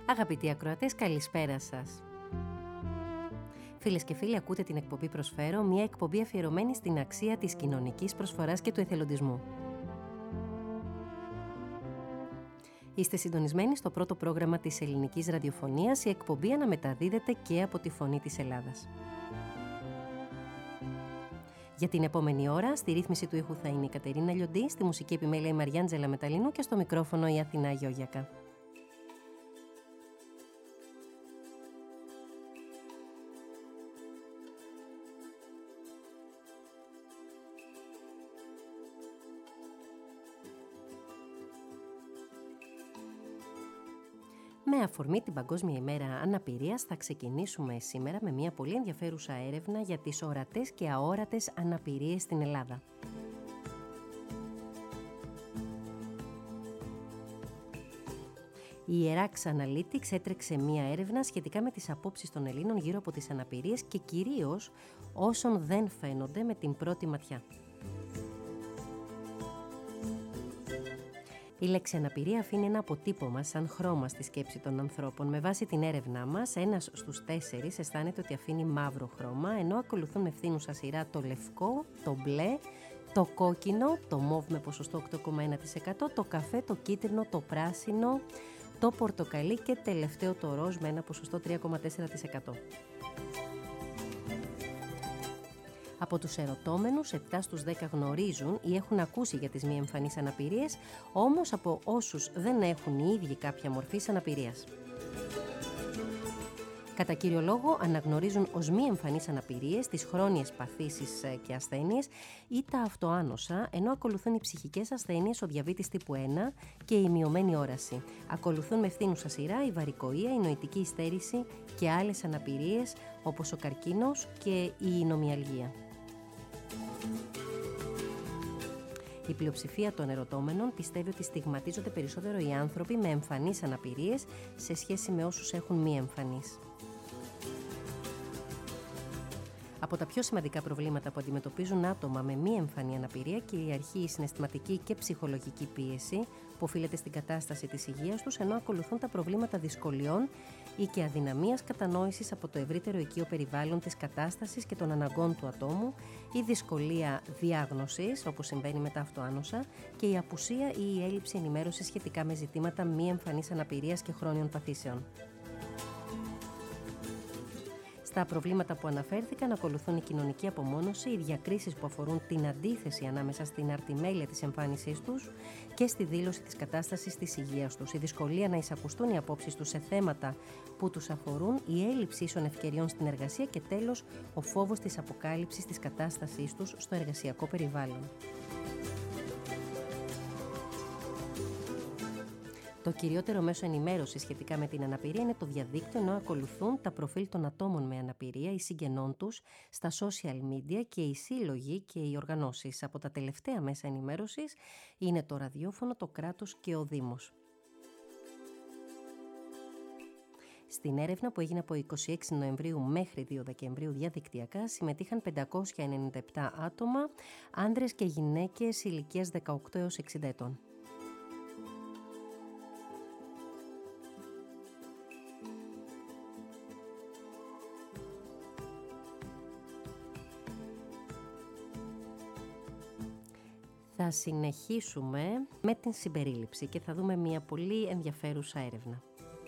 Αγαπητοί ακροατές, καλησπέρα σας. Φίλες και φίλοι, ακούτε την εκπομπή Προσφέρω, μια εκπομπή αφιερωμένη στην αξία της κοινωνικής προσφοράς και του εθελοντισμού. Είστε συντονισμένοι στο πρώτο πρόγραμμα της ελληνικής ραδιοφωνίας, η εκπομπή αναμεταδίδεται και από τη Φωνή της Ελλάδας. Για την επόμενη ώρα, στη ρύθμιση του ήχου θα είναι η Κατερίνα Λιοντή, στη μουσική επιμέλεια η Μαριάντζελα Μεταλίνου και στο μικρόφωνο η Αθηνά Γιώγιακα. Με αφορμή την Παγκόσμια ημέρα αναπηρίας θα ξεκινήσουμε σήμερα με μια πολύ ενδιαφέρουσα έρευνα για τις ορατές και αόρατες αναπηρίες στην Ελλάδα. Η Erax Analytics έτρεξε μια έρευνα σχετικά με τις απόψεις των Ελλήνων γύρω από τις αναπηρίες και κυρίως όσων δεν φαίνονται με την πρώτη ματιά. Η λέξη αναπηρία αφήνει ένα αποτύπωμα σαν χρώμα στη σκέψη των ανθρώπων. Με βάση την έρευνά μας, 1 στους 4 αισθάνεται ότι αφήνει μαύρο χρώμα, ενώ ακολουθούν με ευθύνουσα σειρά το λευκό, το μπλε, το κόκκινο, το μόβ με ποσοστό 8,1%, το καφέ, το κίτρινο, το πράσινο, το πορτοκαλί και τελευταίο το ροζ με ένα ποσοστό 3,4%. Από τους ερωτώμενους, 7 στους 10 γνωρίζουν ή έχουν ακούσει για τις μη εμφανείς αναπηρίες, όμως από όσους δεν έχουν οι ίδιοι κάποια μορφή αναπηρίας. Κατά κύριο λόγο αναγνωρίζουν ως μη εμφανείς αναπηρίες τις χρόνιες παθήσεις και ασθένειες ή τα αυτοάνοσα, ενώ ακολουθούν οι ψυχικές ασθένειες, ο διαβήτης τύπου 1 και η μειωμένη όραση. Ακολουθούν με ευθύνουσα σειρά η βαρικοεία, η νοητική υστέρηση και άλλες αναπηρίες όπως ο καρκίνος και η νομιαλγία. Η πλειοψηφία των ερωτώμενων πιστεύει ότι στιγματίζονται περισσότερο οι άνθρωποι με εμφανείς αναπηρίες σε σχέση με όσους έχουν μη εμφανείς. Από τα πιο σημαντικά προβλήματα που αντιμετωπίζουν άτομα με μη εμφανή αναπηρία κυριαρχεί η συναισθηματική και ψυχολογική πίεση που οφείλεται στην κατάσταση της υγείας τους, ενώ ακολουθούν τα προβλήματα δυσκολιών ή και αδυναμίας κατανόησης από το ευρύτερο οικείο περιβάλλον της κατάστασης και των αναγκών του ατόμου, η δυσκολία διάγνωσης, όπως συμβαίνει με τα αυτοάνοσα, και η απουσία ή η έλλειψη ενημέρωσης σχετικά με ζητήματα μη εμφανής αναπηρίας και χρόνιων παθήσεων. Στα προβλήματα που αναφέρθηκαν ακολουθούν η κοινωνική απομόνωση, οι διακρίσεις που αφορούν την αντίθεση ανάμεσα στην αρτιμέλεια της εμφάνισής τους και στη δήλωση της κατάστασης της υγείας τους, η δυσκολία να εισακουστούν οι απόψεις τους σε θέματα που τους αφορούν, η έλλειψη ίσων ευκαιριών στην εργασία και τέλος ο φόβος της αποκάλυψης της κατάστασής τους στο εργασιακό περιβάλλον. Το κυριότερο μέσο ενημέρωσης σχετικά με την αναπηρία είναι το διαδίκτυο, ενώ ακολουθούν τα προφίλ των ατόμων με αναπηρία ή συγγενών τους στα social media και οι σύλλογοι και οι οργανώσεις. Από τα τελευταία μέσα ενημέρωσης είναι το ραδιόφωνο, το κράτος και ο Δήμος. Στην έρευνα που έγινε από 26 Νοεμβρίου μέχρι 2 Δεκεμβρίου διαδικτυακά συμμετείχαν 597 άτομα, άνδρες και γυναίκες ηλικίας 18 έως 60 ετών. Θα συνεχίσουμε με την συμπερίληψη και θα δούμε μια πολύ ενδιαφέρουσα έρευνα.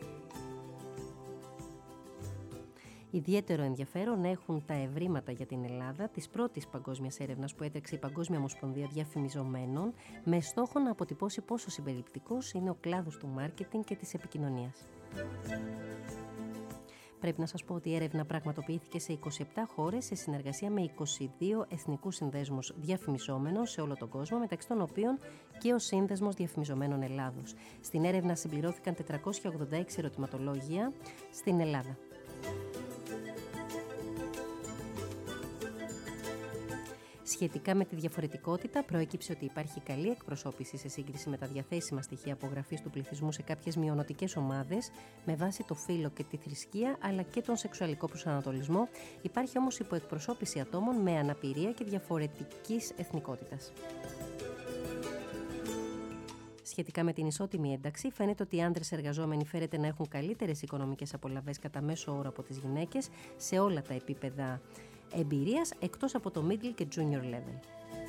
Ιδιαίτερο ενδιαφέρον έχουν τα ευρήματα για την Ελλάδα της πρώτης παγκόσμιας έρευνας που έτρεξε η Παγκόσμια Ομοσπονδία Διαφημιζομένων με στόχο να αποτυπώσει πόσο συμπεριληπτικός είναι ο κλάδος του μάρκετινγκ και της επικοινωνίας. Πρέπει να σας πω ότι η έρευνα πραγματοποιήθηκε σε 27 χώρες σε συνεργασία με 22 εθνικούς συνδέσμους διαφημιζόμενων σε όλο τον κόσμο, μεταξύ των οποίων και ο Σύνδεσμος Διαφημιζομένων Ελλάδος. Στην έρευνα συμπληρώθηκαν 486 ερωτηματολόγια στην Ελλάδα. Σχετικά με τη διαφορετικότητα, προέκυψε ότι υπάρχει καλή εκπροσώπηση σε σύγκριση με τα διαθέσιμα στοιχεία απογραφής του πληθυσμού σε κάποιες μειονοτικές ομάδες με βάση το φύλο και τη θρησκεία αλλά και τον σεξουαλικό προσανατολισμό. Υπάρχει όμως υποεκπροσώπηση ατόμων με αναπηρία και διαφορετικής εθνικότητας. Σχετικά με την ισότιμη ένταξη, φαίνεται ότι οι άντρες εργαζόμενοι φέρεται να έχουν καλύτερες οικονομικές απολαβές κατά μέσο όρο από τις γυναίκες σε όλα τα επίπεδα εμπειρίας, εκτός από το middle και junior level.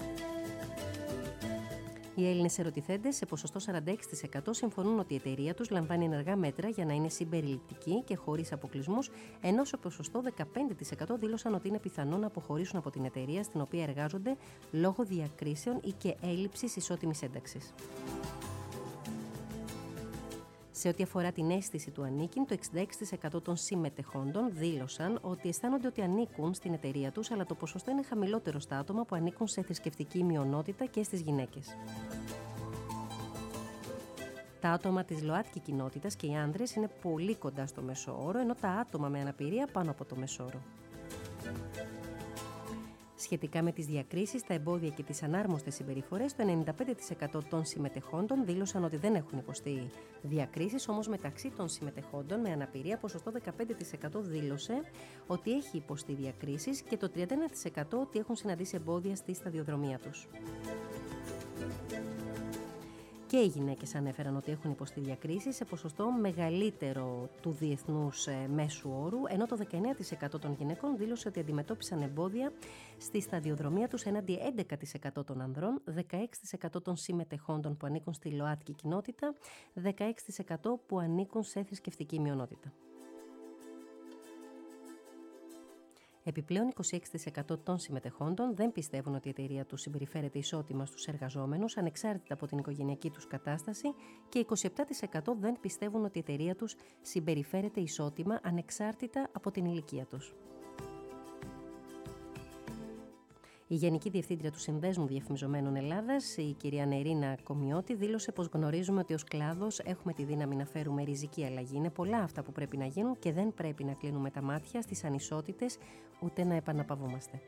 Οι Έλληνες ερωτηθέντες σε ποσοστό 46% συμφωνούν ότι η εταιρεία τους λαμβάνει ενεργά μέτρα για να είναι συμπεριληπτική και χωρίς αποκλεισμούς, ενώ σε ποσοστό 15% δήλωσαν ότι είναι πιθανό να αποχωρήσουν από την εταιρεία στην οποία εργάζονται λόγω διακρίσεων ή και έλλειψης ισότιμης ένταξης. Σε ό,τι αφορά την αίσθηση του ανήκειν, το 66% των συμμετεχόντων δήλωσαν ότι αισθάνονται ότι ανήκουν στην εταιρεία τους, αλλά το ποσοστό είναι χαμηλότερο στα άτομα που ανήκουν σε θρησκευτική μειονότητα και στις γυναίκες. Τα άτομα της ΛΟΑΤΚΙ κοινότητας και οι άνδρες είναι πολύ κοντά στο μέσο όρο, ενώ τα άτομα με αναπηρία πάνω από το μέσο όρο. Σχετικά με τις διακρίσεις, τα εμπόδια και τις ανάρμοστες συμπεριφορές, το 95% των συμμετεχόντων δήλωσαν ότι δεν έχουν υποστεί διακρίσεις, όμως μεταξύ των συμμετεχόντων με αναπηρία, ποσοστό 15% δήλωσε ότι έχει υποστεί διακρίσεις και το 31% ότι έχουν συναντήσει εμπόδια στη σταδιοδρομία τους. Και οι γυναίκες ανέφεραν ότι έχουν υποστεί διακρίσεις σε ποσοστό μεγαλύτερο του διεθνούς μέσου όρου, ενώ το 19% των γυναικών δήλωσε ότι αντιμετώπισαν εμπόδια στη σταδιοδρομία τους έναντι 11% των ανδρών, 16% των συμμετεχόντων που ανήκουν στη ΛΟΑΤΚΙ κοινότητα, 16% που ανήκουν σε θρησκευτική μειονότητα. Επιπλέον, 26% των συμμετεχόντων δεν πιστεύουν ότι η εταιρεία τους συμπεριφέρεται ισότιμα στους εργαζόμενους, ανεξάρτητα από την οικογενειακή τους κατάσταση, και 27% δεν πιστεύουν ότι η εταιρεία τους συμπεριφέρεται ισότιμα, ανεξάρτητα από την ηλικία τους. Η Γενική Διευθύντρια του Συνδέσμου Διαφημιζομένων Ελλάδας, η κυρία Νερίνα Κομιώτη, δήλωσε πως γνωρίζουμε ότι ως κλάδος έχουμε τη δύναμη να φέρουμε ριζική αλλαγή. Είναι πολλά αυτά που πρέπει να γίνουν και δεν πρέπει να κλείνουμε τα μάτια στις ανισότητες, ούτε να επαναπαυόμαστε.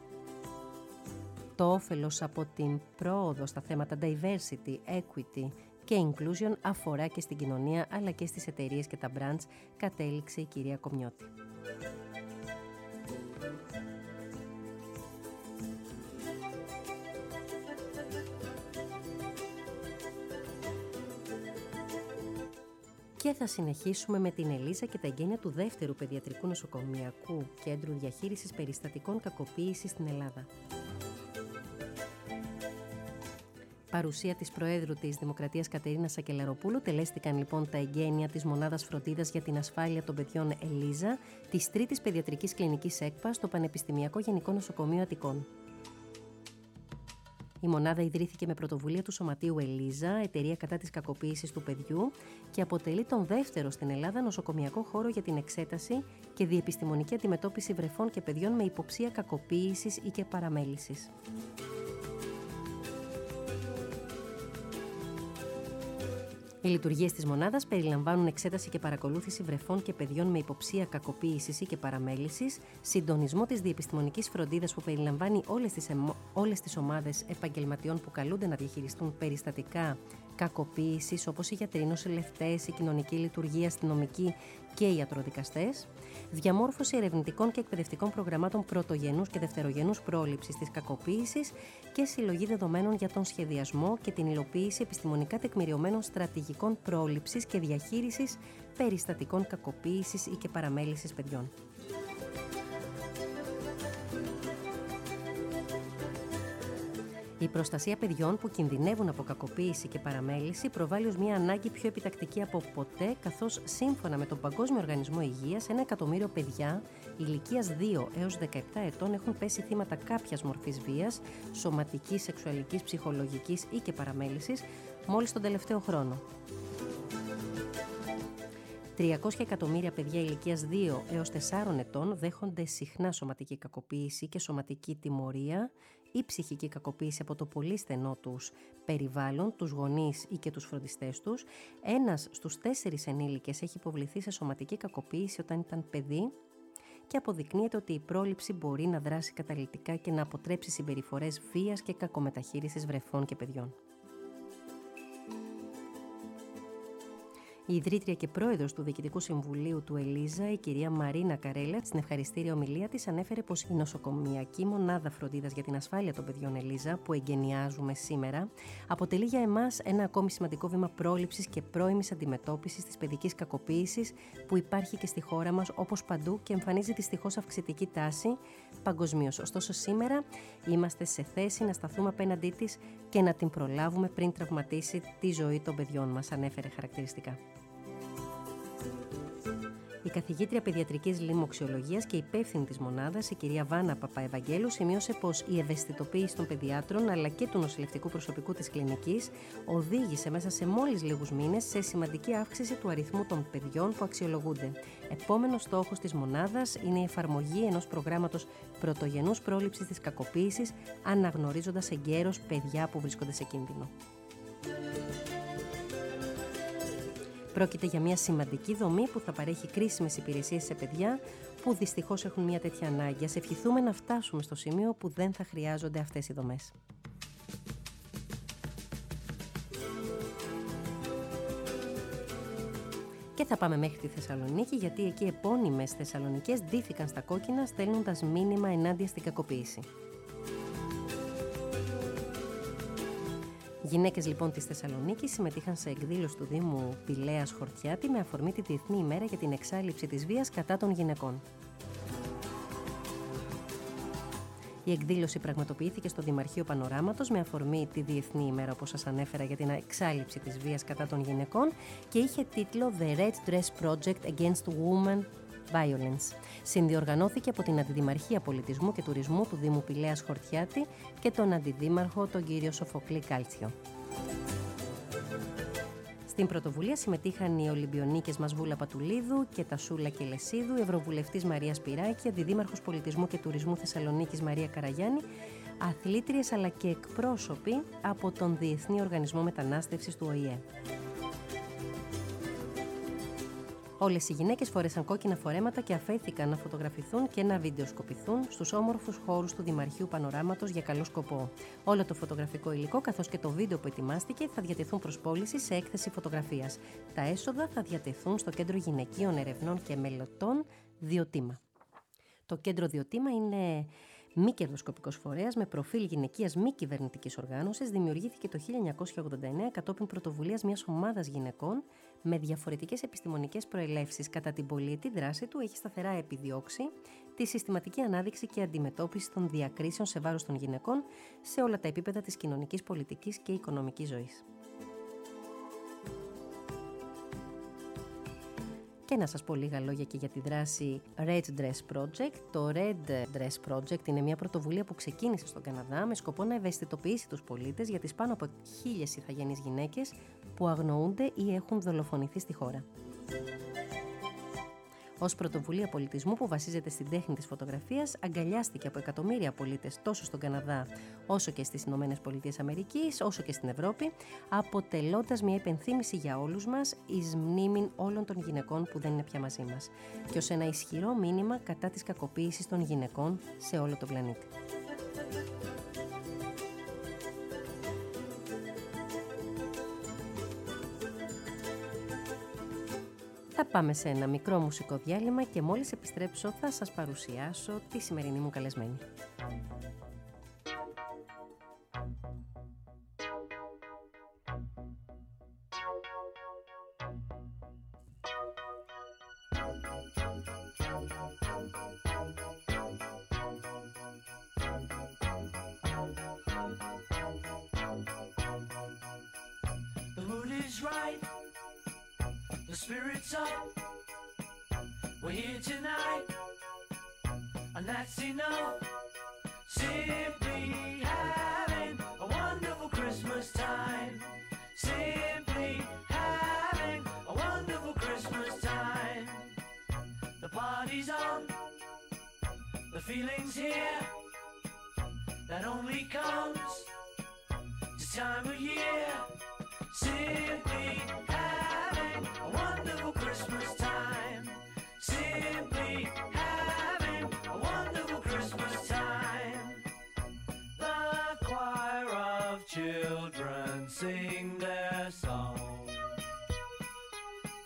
Το όφελος από την πρόοδο στα θέματα diversity, equity και inclusion αφορά και στην κοινωνία αλλά και στις εταιρείες και τα brands, κατέληξε η κυρία Κομιώτη. Και θα συνεχίσουμε με την Ελίζα και τα εγγένεια του δεύτερου παιδιατρικού νοσοκομιακού κέντρου διαχείρισης περιστατικών κακοποίησης στην Ελλάδα. Παρουσία της Προέδρου της Δημοκρατίας Κατερίνας Σακελαροπούλου τελέστηκαν λοιπόν τα εγγένεια της Μονάδας Φροντίδας για την Ασφάλεια των Παιδιών Ελίζα, της Τρίτης Παιδιατρικής Κλινικής ΕΚΠΑ στο Πανεπιστημιακό Γενικό Νοσοκομείο Αττικών. Η μονάδα ιδρύθηκε με πρωτοβουλία του Σωματείου Ελίζα, εταιρεία κατά της κακοποίησης του παιδιού, και αποτελεί τον δεύτερο στην Ελλάδα νοσοκομιακό χώρο για την εξέταση και διεπιστημονική αντιμετώπιση βρεφών και παιδιών με υποψία κακοποίησης ή και παραμέλησης. Οι λειτουργίες της μονάδας περιλαμβάνουν εξέταση και παρακολούθηση βρεφών και παιδιών με υποψία κακοποίησης ή και παραμέλησης, συντονισμό της διεπιστημονικής φροντίδας που περιλαμβάνει όλες τις ομάδες επαγγελματιών που καλούνται να διαχειριστούν περιστατικά κακοποίησης, όπως οι γιατροί, νοσηλευτές, η κοινωνική λειτουργία, αστυνομικοί και οι ιατροδικαστές, διαμόρφωση ερευνητικών και εκπαιδευτικών προγραμμάτων πρωτογενούς και δευτερογενούς πρόληψης της κακοποίησης και συλλογή δεδομένων για τον σχεδιασμό και την υλοποίηση επιστημονικά τεκμηριωμένων στρατηγικών πρόληψης και διαχείρισης περιστατικών κακοποίησης ή και παραμέλησης παιδιών. Η προστασία παιδιών που κινδυνεύουν από κακοποίηση και παραμέληση προβάλλει ως μια ανάγκη πιο επιτακτική από ποτέ, καθώς σύμφωνα με τον Παγκόσμιο Οργανισμό Υγείας, 1 εκατομμύριο παιδιά ηλικίας 2 έως 17 ετών έχουν πέσει θύματα κάποιας μορφής βίας, σωματικής, σεξουαλικής, ψυχολογικής ή και παραμέλησης μόλις τον τελευταίο χρόνο. 300 εκατομμύρια παιδιά ηλικίας 2 έως 4 ετών δέχονται συχνά σωματική κακοποίηση και σωματική τιμωρία ή ψυχική κακοποίηση από το πολύ στενό τους περιβάλλον, τους γονείς ή και τους φροντιστές τους. 1 στους 4 ενήλικες έχει υποβληθεί σε σωματική κακοποίηση όταν ήταν παιδί και αποδεικνύεται ότι η πρόληψη μπορεί να δράσει καταλυτικά και να αποτρέψει συμπεριφορές βίας και κακομεταχείρισης βρεφών και παιδιών. Η ιδρύτρια και πρόεδρος του Διοικητικού Συμβουλίου του Ελίζα, η κυρία Μαρίνα Καρέλα, στην ευχαριστήρια ομιλία της ανέφερε πως η νοσοκομιακή μονάδα φροντίδας για την ασφάλεια των παιδιών Ελίζα, που εγκαινιάζουμε σήμερα, αποτελεί για εμάς ένα ακόμη σημαντικό βήμα πρόληψης και πρώιμης αντιμετώπισης της παιδικής κακοποίησης που υπάρχει και στη χώρα μας όπως παντού και εμφανίζει δυστυχώς αυξητική τάση παγκοσμίως. Ωστόσο, σήμερα είμαστε σε θέση να σταθούμε απέναντί της και να την προλάβουμε πριν τραυματίσει τη ζωή των παιδιών μας, ανέφερε χαρακτηριστικά. Η καθηγήτρια παιδιατρικής λοιμοξιολογίας και υπεύθυνη της μονάδας, η κυρία Βάνα Παπαευαγγέλου, σημείωσε πως η ευαισθητοποίηση των παιδιάτρων αλλά και του νοσηλευτικού προσωπικού της κλινικής οδήγησε μέσα σε μόλις λίγους μήνες σε σημαντική αύξηση του αριθμού των παιδιών που αξιολογούνται. Επόμενος στόχος της μονάδας είναι η εφαρμογή ενός προγράμματος πρωτογενούς πρόληψης της κακοποίησης, αναγνωρίζοντας εγκαίρως παιδιά που βρίσκονται σε κίνδυνο. Πρόκειται για μια σημαντική δομή που θα παρέχει κρίσιμες υπηρεσίες σε παιδιά που δυστυχώς έχουν μια τέτοια ανάγκη. Ας ευχηθούμε να φτάσουμε στο σημείο που δεν θα χρειάζονται αυτές οι δομές. Και θα πάμε μέχρι τη Θεσσαλονίκη, γιατί εκεί επώνυμες Θεσσαλονικές ντύθηκαν στα κόκκινα στέλνοντας μήνυμα ενάντια στην κακοποίηση. Γυναίκες λοιπόν της Θεσσαλονίκης συμμετείχαν σε εκδήλωση του Δήμου Πηλαίας Χορτιάτη με αφορμή τη Διεθνή ημέρα για την εξάλληψη της βίας κατά των γυναικών. Η εκδήλωση πραγματοποιήθηκε στο Δημαρχείο Πανοράματος με αφορμή τη Διεθνή ημέρα, όπως σας ανέφερα, για την εξάλληψη της βίας κατά των γυναικών και είχε τίτλο «The Red Dress Project Against Women Violence». Συνδιοργανώθηκε από την Αντιδημαρχία Πολιτισμού και Τουρισμού του Δήμου Πηλαίας Χορτιάτη και τον Αντιδήμαρχο, τον κύριο Σοφοκλή Κάλτσιο. Στην πρωτοβουλία συμμετείχαν οι Ολυμπιονίκες μας Βούλα Πατουλίδου και Τασούλα Κελεσίδου, η Ευρωβουλευτής Μαρία Σπυράκη, Αντιδήμαρχος Πολιτισμού και Τουρισμού Θεσσαλονίκης Μαρία Καραγιάννη, αθλήτριες αλλά και εκπρόσωποι από τον Διεθνή Οργανισμό Μετανάστευσης του ΟΗΕ. Όλες οι γυναίκες φόρεσαν κόκκινα φορέματα και αφέθηκαν να φωτογραφηθούν και να βιντεοσκοπηθούν στους όμορφους χώρους του Δημαρχείου Πανοράματος για καλό σκοπό. Όλο το φωτογραφικό υλικό καθώς και το βίντεο που ετοιμάστηκε θα διατεθούν προς πώληση σε έκθεση φωτογραφίας. Τα έσοδα θα διατεθούν στο Κέντρο Γυναικείων Ερευνών και Μελετών Διοτήμα. Το Κέντρο Διοτήμα είναι μη κερδοσκοπικός φορέας με προφίλ γυναικείας μη κυβερνητικής οργάνωσης. Δημιουργήθηκε το 1989 κατόπιν πρωτοβουλίας μιας ομάδας γυναικών με διαφορετικές επιστημονικές προελεύσεις. Κατά την πολυετή δράση του έχει σταθερά επιδιώξει τη συστηματική ανάδειξη και αντιμετώπιση των διακρίσεων σε βάρος των γυναικών σε όλα τα επίπεδα της κοινωνικής, πολιτικής και οικονομικής ζωής. Και να σας πω λίγα λόγια και για τη δράση Red Dress Project. Το Red Dress Project είναι μια πρωτοβουλία που ξεκίνησε στον Καναδά με σκοπό να ευαισθητοποιήσει τους πολίτες για τις πάνω από 1.000 ηθαγενείς γυναίκες που αγνοούνται ή έχουν δολοφονηθεί στη χώρα. Ως πρωτοβουλία πολιτισμού που βασίζεται στην τέχνη της φωτογραφίας, αγκαλιάστηκε από εκατομμύρια πολίτες τόσο στον Καναδά όσο και στις Ηνωμένες Πολιτείες Αμερικής, όσο και στην Ευρώπη, αποτελώντας μια υπενθύμηση για όλους μας εις μνήμην όλων των γυναικών που δεν είναι πια μαζί μας και ως ένα ισχυρό μήνυμα κατά της κακοποίησης των γυναικών σε όλο τον πλανήτη. Θα πάμε σε ένα μικρό μουσικό διάλειμμα και μόλις επιστρέψω θα σας παρουσιάσω τη σημερινή μου καλεσμένη. The mood is right. The spirit's up, we're here tonight, and that's enough. Simply having a wonderful Christmas time. Simply having a wonderful Christmas time. The party's on, the feeling's here, that only comes this time of year. Simply having a wonderful Christmas time. Simply having a wonderful Christmas time. The choir of children sing their song.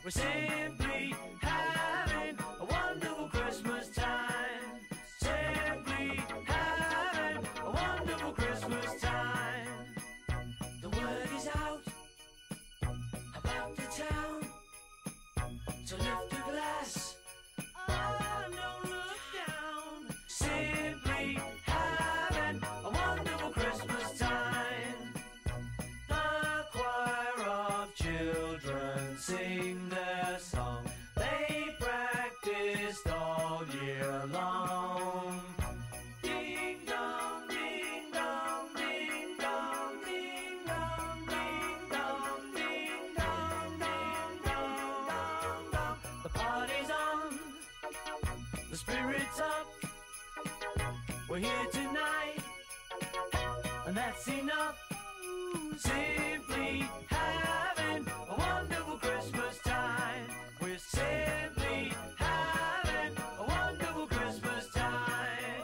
We're simply having a wonderful Christmas time. Simply having a wonderful Christmas time. The word is out about the town to lift a glass. Oh, don't look down. Simply having a wonderful Christmas time. The choir of children sing their song. They practiced all year long. Ding dong, ding dong, ding dong, ding dong, ding dong, ding dong, ding dong, dong, dong. The party's on, the spirit's up. We're here tonight, and that's enough. Simply having a wonderful Christmas time. We're simply having a wonderful Christmas time.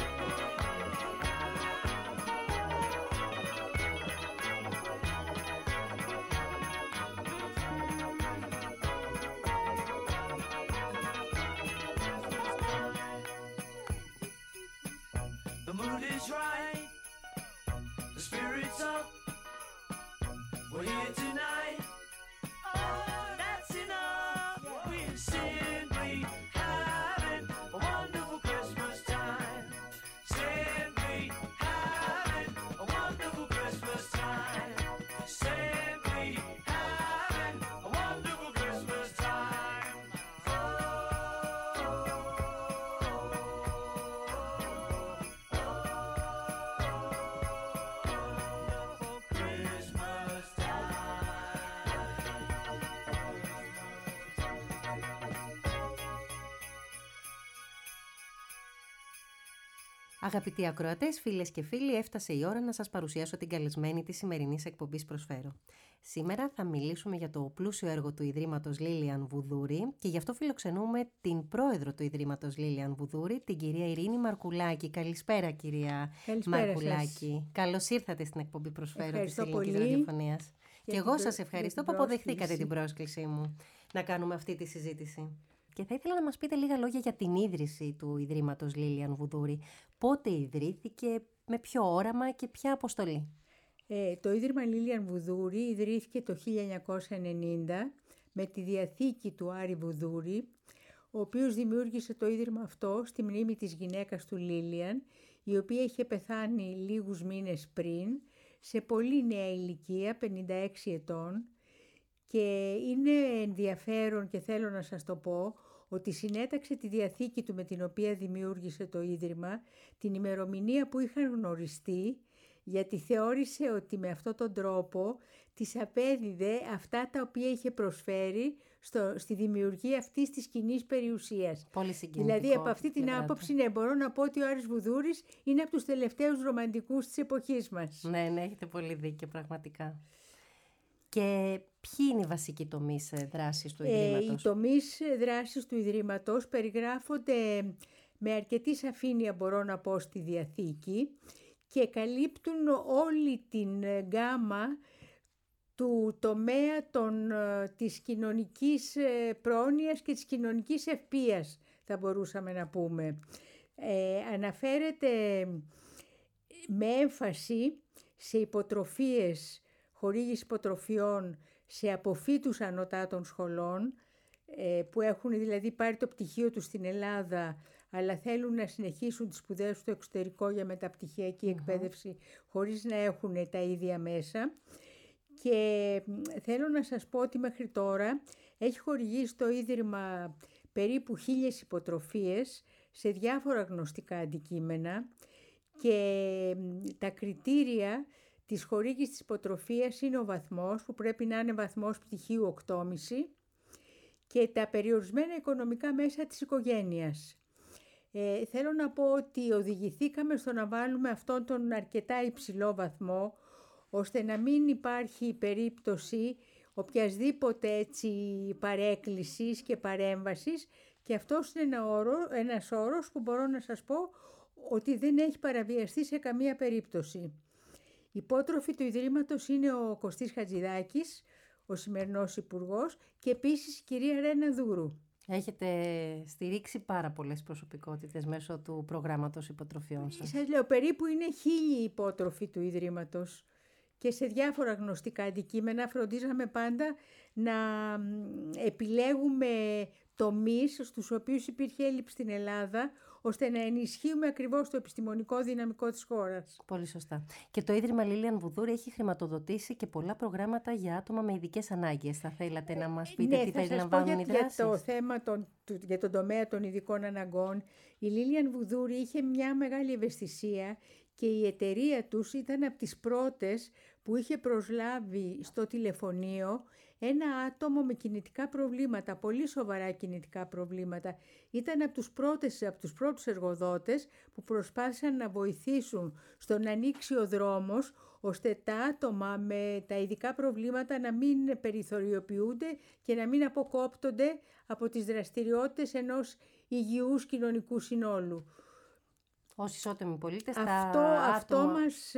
The mood is right, the spirit's up. We're here tonight. Oh, that's enough. We're simply having a wonderful Christmas time. Simply having a wonderful Christmas time. Simply having a wonderful Christmas time. Christmas Αγαπητοί ακροατές, φίλες και φίλοι, έφτασε η ώρα να σας παρουσιάσω την καλεσμένη της σημερινής εκπομπής Προσφέρω. Σήμερα θα μιλήσουμε για το πλούσιο έργο του Ιδρύματος Λίλιαν Βουδούρη και γι' αυτό φιλοξενούμε την πρόεδρο του Ιδρύματος Λίλιαν Βουδούρη, την κυρία Ειρήνη Μαρκουλάκη. Καλησπέρα, κυρία Μαρκουλάκη. Καλώς ήρθατε στην εκπομπή Προσφέρω της Ελληνικής Ραδιοφωνίας. Και εγώ σας ευχαριστώ που αποδεχθήκατε την πρόσκλησή μου να κάνουμε αυτή τη συζήτηση. Και θα ήθελα να μας πείτε λίγα λόγια για την ίδρυση του Ιδρύματος Λίλιαν Βουδούρη. Πότε ιδρύθηκε, με ποιο όραμα και ποια αποστολή? Το Ίδρυμα Λίλιαν Βουδούρη ιδρύθηκε το 1990 με τη διαθήκη του Άρη Βουδούρη, ο οποίος δημιούργησε το Ίδρυμα αυτό στη μνήμη της γυναίκας του Λίλιαν, η οποία είχε πεθάνει λίγους μήνες πριν, σε πολύ νέα ηλικία, 56 ετών. Και είναι ενδιαφέρον και θέλω να σας το πω ότι συνέταξε τη διαθήκη του με την οποία δημιούργησε το Ίδρυμα την ημερομηνία που είχαν γνωριστεί, γιατί θεώρησε ότι με αυτόν τον τρόπο της απέδιδε αυτά τα οποία είχε προσφέρει στη δημιουργία αυτής της κοινής περιουσίας. Πολύ συγκινητικό. Δηλαδή από αυτή την άποψη μπορώ να πω ότι ο Άρης Βουδούρης είναι από τους τελευταίους ρομαντικούς της εποχής μας. Ναι, έχετε πολύ δίκιο πραγματικά. Και ποιοι είναι οι βασικοί τομείς δράσης του Ιδρύματος? Οι τομείς δράσης του Ιδρύματος περιγράφονται με αρκετή σαφήνεια, μπορώ να πω, στη διαθήκη και καλύπτουν όλη την γκάμα του τομέα της κοινωνικής πρόνοιας και της κοινωνικής ευπείας, θα μπορούσαμε να πούμε. Αναφέρεται με έμφαση σε υποτροφίες, χορήγηση υποτροφιών σε αποφύτους ανωτάτων σχολών, που έχουν δηλαδή πάρει το πτυχίο τους στην Ελλάδα, αλλά θέλουν να συνεχίσουν τις σπουδές τους στο εξωτερικό για μεταπτυχιακή εκπαίδευση, χωρίς να έχουν τα ίδια μέσα. Και θέλω να σας πω ότι μέχρι τώρα έχει χορηγήσει το Ίδρυμα περίπου 1.000 υποτροφίες σε διάφορα γνωστικά αντικείμενα, και τα κριτήρια της χορήγησης της υποτροφίας είναι ο βαθμός, που πρέπει να είναι βαθμός πτυχίου 8,5, και τα περιορισμένα οικονομικά μέσα της οικογένειας. Θέλω να πω ότι οδηγηθήκαμε στο να βάλουμε αυτόν τον αρκετά υψηλό βαθμό, ώστε να μην υπάρχει περίπτωση οποιασδήποτε έτσι παρέκκλησης και παρέμβασης, και αυτός είναι ένας όρος που μπορώ να σας πω ότι δεν έχει παραβιαστεί σε καμία περίπτωση. Υπότροφοι του Ιδρύματος είναι ο Κωστής Χατζηδάκης, ο σημερινός υπουργός, και επίσης η κυρία Ρένα Δούρου. Έχετε στηρίξει πάρα πολλές προσωπικότητες μέσω του προγράμματος υποτροφιών σας. Σας λέω, περίπου είναι 1.000 υπότροφοι του Ιδρύματος και σε διάφορα γνωστικά αντικείμενα φροντίζαμε πάντα να επιλέγουμε τομείς στους οποίους υπήρχε έλλειψη στην Ελλάδα, ώστε να ενισχύουμε ακριβώς το επιστημονικό δυναμικό της χώρας. Πολύ σωστά. Και το Ίδρυμα Λίλιαν Βουδούρη έχει χρηματοδοτήσει και πολλά προγράμματα για άτομα με ειδικές ανάγκες. Θα θέλατε να μας πείτε τι περιλαμβάνουν οι δράσεις? Για το θέμα για τον τομέα των ειδικών αναγκών, η Λίλιαν Βουδούρη είχε μια μεγάλη ευαισθησία και η εταιρεία τους ήταν από τις πρώτες που είχε προσλάβει στο τηλεφωνείο ένα άτομο με κινητικά προβλήματα, πολύ σοβαρά κινητικά προβλήματα. Ήταν από τους πρώτους εργοδότες που προσπάθησαν να βοηθήσουν στο να ανοίξει ο δρόμος, ώστε τα άτομα με τα ειδικά προβλήματα να μην περιθωριοποιούνται και να μην αποκόπτονται από τις δραστηριότητες ενός υγιούς κοινωνικού συνόλου. Ως ισότιμοι πολίτες, Αυτό μας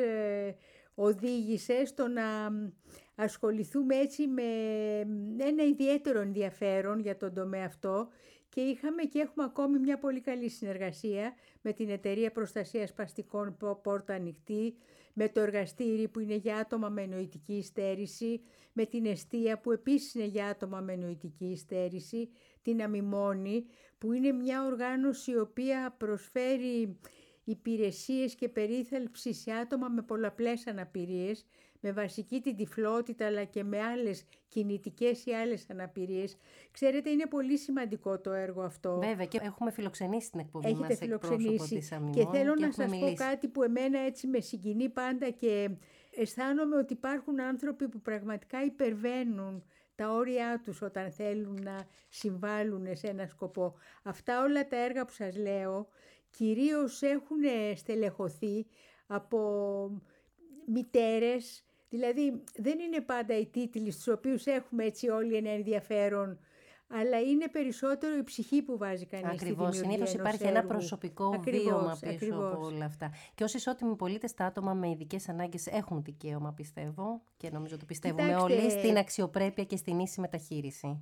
οδήγησε στο να ασχοληθούμε έτσι με ένα ιδιαίτερο ενδιαφέρον για τον τομέα αυτό, και είχαμε και έχουμε ακόμη μια πολύ καλή συνεργασία με την Εταιρεία Προστασίας Σπαστικών Πόρτα Ανοιχτή, με το εργαστήρι που είναι για άτομα με νοητική στέρηση, με την Εστία που επίσης είναι για άτομα με νοητική στέρηση, την Αμιμόνη που είναι μια οργάνωση η οποία προσφέρει υπηρεσίες και περίθαλψη σε άτομα με πολλαπλές αναπηρίες, με βασική την τυφλότητα αλλά και με άλλες κινητικές ή άλλες αναπηρίες. Ξέρετε, είναι πολύ σημαντικό το έργο αυτό. Βέβαια, και έχουμε φιλοξενήσει την εκπομπή μας εκπρόσωπο της Αμιμών. Και θέλω να σας πω κάτι που εμένα έτσι με συγκινεί πάντα, και αισθάνομαι ότι υπάρχουν άνθρωποι που πραγματικά υπερβαίνουν τα όρια τους όταν θέλουν να συμβάλλουν σε ένα σκοπό. Αυτά όλα τα έργα που σας λέω κυρίως έχουν στελεχωθεί από μητέρες, δηλαδή δεν είναι πάντα οι τίτλοι στους οποίους έχουμε έτσι όλοι ένα ενδιαφέρον, αλλά είναι περισσότερο η ψυχή που βάζει κανείς στη δημιουργία. Ακριβώς, συνήθως υπάρχει ένα προσωπικό βίωμα πίσω από όλα αυτά. Και ως ισότιμοι πολίτες, τα άτομα με ειδικές ανάγκες έχουν δικαίωμα, πιστεύω, και νομίζω το πιστεύουμε όλοι, στην αξιοπρέπεια και στην ίση μεταχείριση.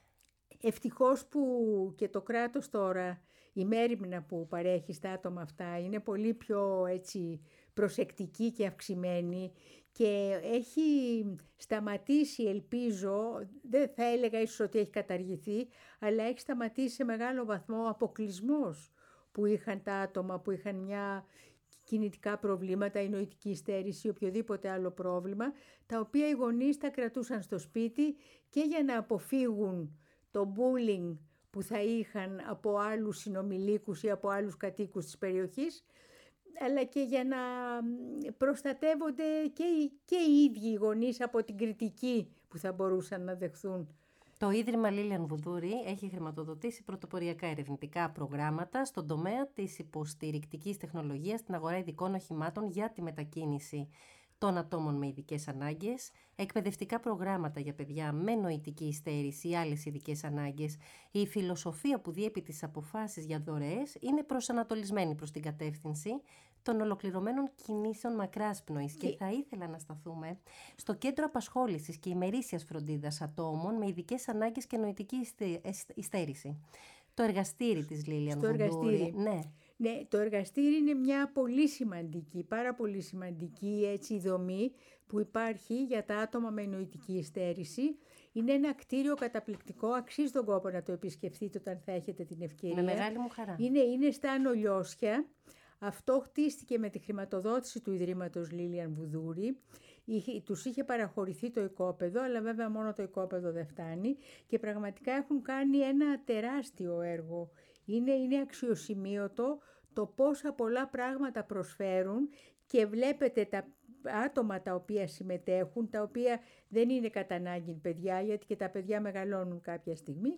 Ευτυχώς που και το κράτος τώρα, η μέριμνα που παρέχει στα άτομα αυτά είναι πολύ πιο έτσι προσεκτική και αυξημένη, και έχει σταματήσει, ελπίζω, δεν θα έλεγα ίσως ότι έχει καταργηθεί, αλλά έχει σταματήσει σε μεγάλο βαθμό ο αποκλεισμός που είχαν τα άτομα που είχαν μια κινητικά προβλήματα, η νοητική στέρηση ή οποιοδήποτε άλλο πρόβλημα, τα οποία οι γονείς τα κρατούσαν στο σπίτι και για να αποφύγουν το bullying που θα είχαν από άλλους συνομιλίκους ή από άλλους κατοίκους της περιοχής, αλλά και για να προστατεύονται και οι ίδιοι οι γονείς από την κριτική που θα μπορούσαν να δεχθούν. Το Ίδρυμα Λίλιαν Βουδούρη έχει χρηματοδοτήσει πρωτοποριακά ερευνητικά προγράμματα στον τομέα της υποστηρικτικής τεχνολογίας στην αγορά ειδικών οχημάτων για τη μετακίνηση των ατόμων με ειδικές ανάγκες, εκπαιδευτικά προγράμματα για παιδιά με νοητική στέρηση ή άλλες ειδικές ανάγκες. Η φιλοσοφία που διέπει τις αποφάσεις για δωρεές είναι προσανατολισμένη προς την κατεύθυνση των ολοκληρωμένων κινήσεων μακράς πνοής. Και θα ήθελα να σταθούμε στο κέντρο απασχόλησης και ημερήσιας φροντίδας ατόμων με ειδικές ανάγκες και νοητική στέρηση. Το εργαστήρι της Λίλιαν Βουδούρη. Ναι, το εργαστήρι είναι μια πολύ σημαντική, πάρα πολύ σημαντική έτσι δομή που υπάρχει για τα άτομα με νοητική στέρηση. Είναι ένα κτίριο καταπληκτικό, αξίζει τον κόπο να το επισκεφτείτε όταν θα έχετε την ευκαιρία. Με μεγάλη μου χαρά. Είναι στα Άνω Λιώσια. Αυτό χτίστηκε με τη χρηματοδότηση του Ιδρύματος Λίλιαν Βουδούρη. Τους είχε παραχωρηθεί το οικόπεδο, αλλά βέβαια μόνο το οικόπεδο δεν φτάνει, και πραγματικά έχουν κάνει ένα τεράστιο έργο. Είναι αξιοσημείωτο το πόσα πολλά πράγματα προσφέρουν, και βλέπετε τα άτομα τα οποία συμμετέχουν, τα οποία δεν είναι κατά ανάγκη παιδιά, γιατί και τα παιδιά μεγαλώνουν κάποια στιγμή,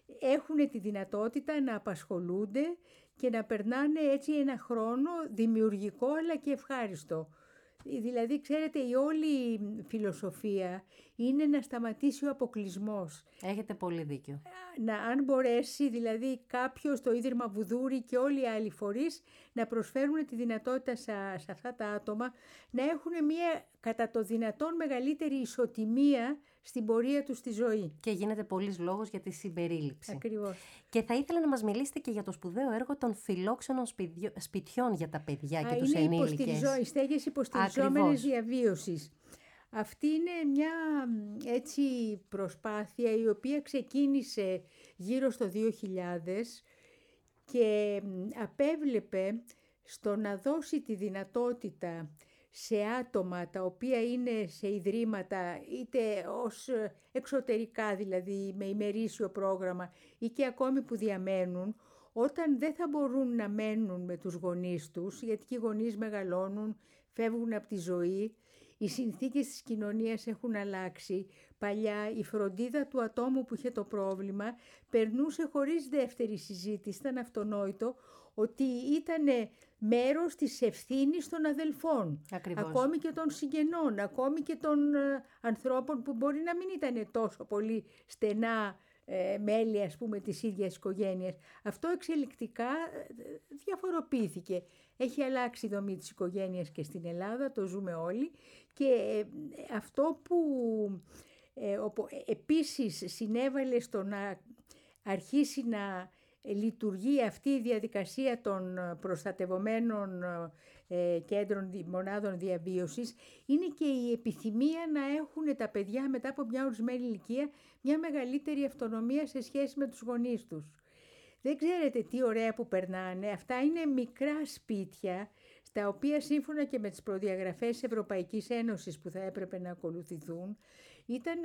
έχουν τη δυνατότητα να απασχολούνται και να περνάνε έτσι ένα χρόνο δημιουργικό αλλά και ευχάριστο. Δηλαδή, ξέρετε, η όλη φιλοσοφία είναι να σταματήσει ο αποκλεισμός. Έχετε πολύ δίκιο. Αν μπορέσει δηλαδή κάποιος, το Ίδρυμα Βουδούρη και όλοι οι άλλοι φορείς να προσφέρουν τη δυνατότητα σε αυτά τα άτομα να έχουν μια κατά το δυνατόν μεγαλύτερη ισοτιμία στην πορεία τους στη ζωή. Και γίνεται πολλής λόγος για τη συμπερίληψη. Ακριβώς. Και θα ήθελα να μας μιλήσετε και για το σπουδαίο έργο των φιλόξενων σπιτιών για τα παιδιά και τους Είναι ενήλικες. οι στέγες υποστηριζόμενες διαβίωσης. Αυτή είναι μια έτσι προσπάθεια η οποία ξεκίνησε γύρω στο 2000 και απέβλεπε στο να δώσει τη δυνατότητα σε άτομα τα οποία είναι σε ιδρύματα, είτε ως εξωτερικά δηλαδή με ημερήσιο πρόγραμμα ή και ακόμη που διαμένουν, όταν δεν θα μπορούν να μένουν με τους γονείς τους, γιατί και οι γονείς μεγαλώνουν, φεύγουν από τη ζωή, οι συνθήκες της κοινωνίας έχουν αλλάξει. Παλιά η φροντίδα του ατόμου που είχε το πρόβλημα περνούσε χωρίς δεύτερη συζήτηση, ήταν αυτονόητο ότι ήταν μέρος της ευθύνης των αδελφών. Ακριβώς. Ακόμη και των συγγενών, ακόμη και των ανθρώπων που μπορεί να μην ήταν τόσο πολύ στενά μέλη, ας πούμε, της ίδιας οικογένειας. Αυτό εξελικτικά διαφοροποιήθηκε. Έχει αλλάξει η δομή της οικογένειας και στην Ελλάδα, το ζούμε όλοι. Και αυτό που επίσης συνέβαλε στο να αρχίσει να λειτουργεί αυτή η διαδικασία των προστατευομένων μονάδων διαβίωσης είναι και η επιθυμία να έχουν τα παιδιά μετά από μια ορισμένη ηλικία μια μεγαλύτερη αυτονομία σε σχέση με τους γονείς τους. Δεν ξέρετε τι ωραία που περνάνε. Αυτά είναι μικρά σπίτια στα οποία σύμφωνα και με τις προδιαγραφές της Ευρωπαϊκής Ένωσης που θα έπρεπε να ακολουθηθούν ήταν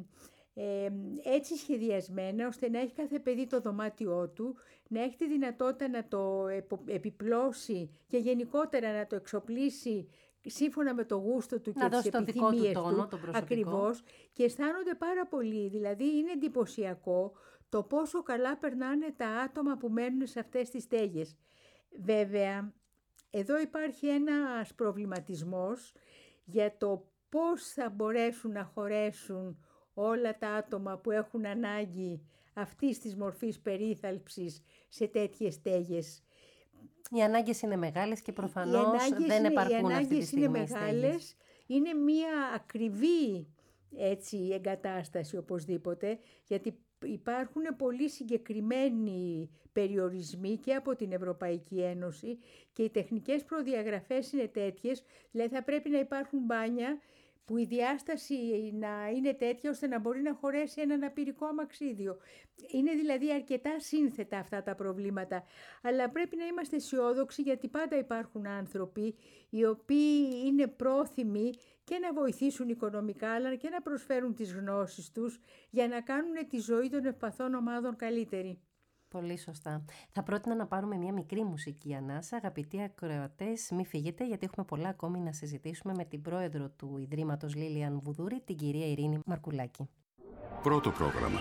έτσι σχεδιασμένα ώστε να έχει κάθε παιδί το δωμάτιό του, να έχει τη δυνατότητα να το επιπλώσει και γενικότερα να το εξοπλίσει σύμφωνα με το γούστο του και τις επιθυμίες του. Ακριβώς. Και αισθάνονται πάρα πολύ. Δηλαδή είναι εντυπωσιακό το πόσο καλά περνάνε τα άτομα που μένουν σε αυτές τις στέγες. Βέβαια, εδώ υπάρχει ένας προβληματισμός για το πώς θα μπορέσουν να χωρέσουν όλα τα άτομα που έχουν ανάγκη αυτής της μορφής περίθαλψης σε τέτοιες στέγες. Οι ανάγκες είναι μεγάλες και προφανώς δεν επαρκούν αυτή τη στιγμή. Οι ανάγκες είναι μεγάλες, είναι μια ακριβή εγκατάσταση οπωσδήποτε, γιατί υπάρχουν πολύ συγκεκριμένοι περιορισμοί και από την Ευρωπαϊκή Ένωση και οι τεχνικές προδιαγραφές είναι τέτοιες, δηλαδή θα πρέπει να υπάρχουν μπάνια που η διάσταση να είναι τέτοια ώστε να μπορεί να χωρέσει ένα αναπηρικό αμαξίδιο. Είναι δηλαδή αρκετά σύνθετα αυτά τα προβλήματα, αλλά πρέπει να είμαστε αισιόδοξοι γιατί πάντα υπάρχουν άνθρωποι οι οποίοι είναι πρόθυμοι και να βοηθήσουν οικονομικά αλλά και να προσφέρουν τις γνώσεις τους για να κάνουν τη ζωή των ευπαθών ομάδων καλύτερη. Πολύ σωστά. Θα πρότεινα να πάρουμε μια μικρή μουσική ανάσα. Αγαπητοί ακροατές, μη φύγετε γιατί έχουμε πολλά ακόμη να συζητήσουμε με την πρόεδρο του Ιδρύματος Λίλιαν Βουδούρη, την κυρία Ειρήνη Μαρκουλάκη. Πρώτο πρόγραμμα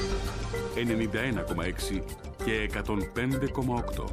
91,6 και 105,8.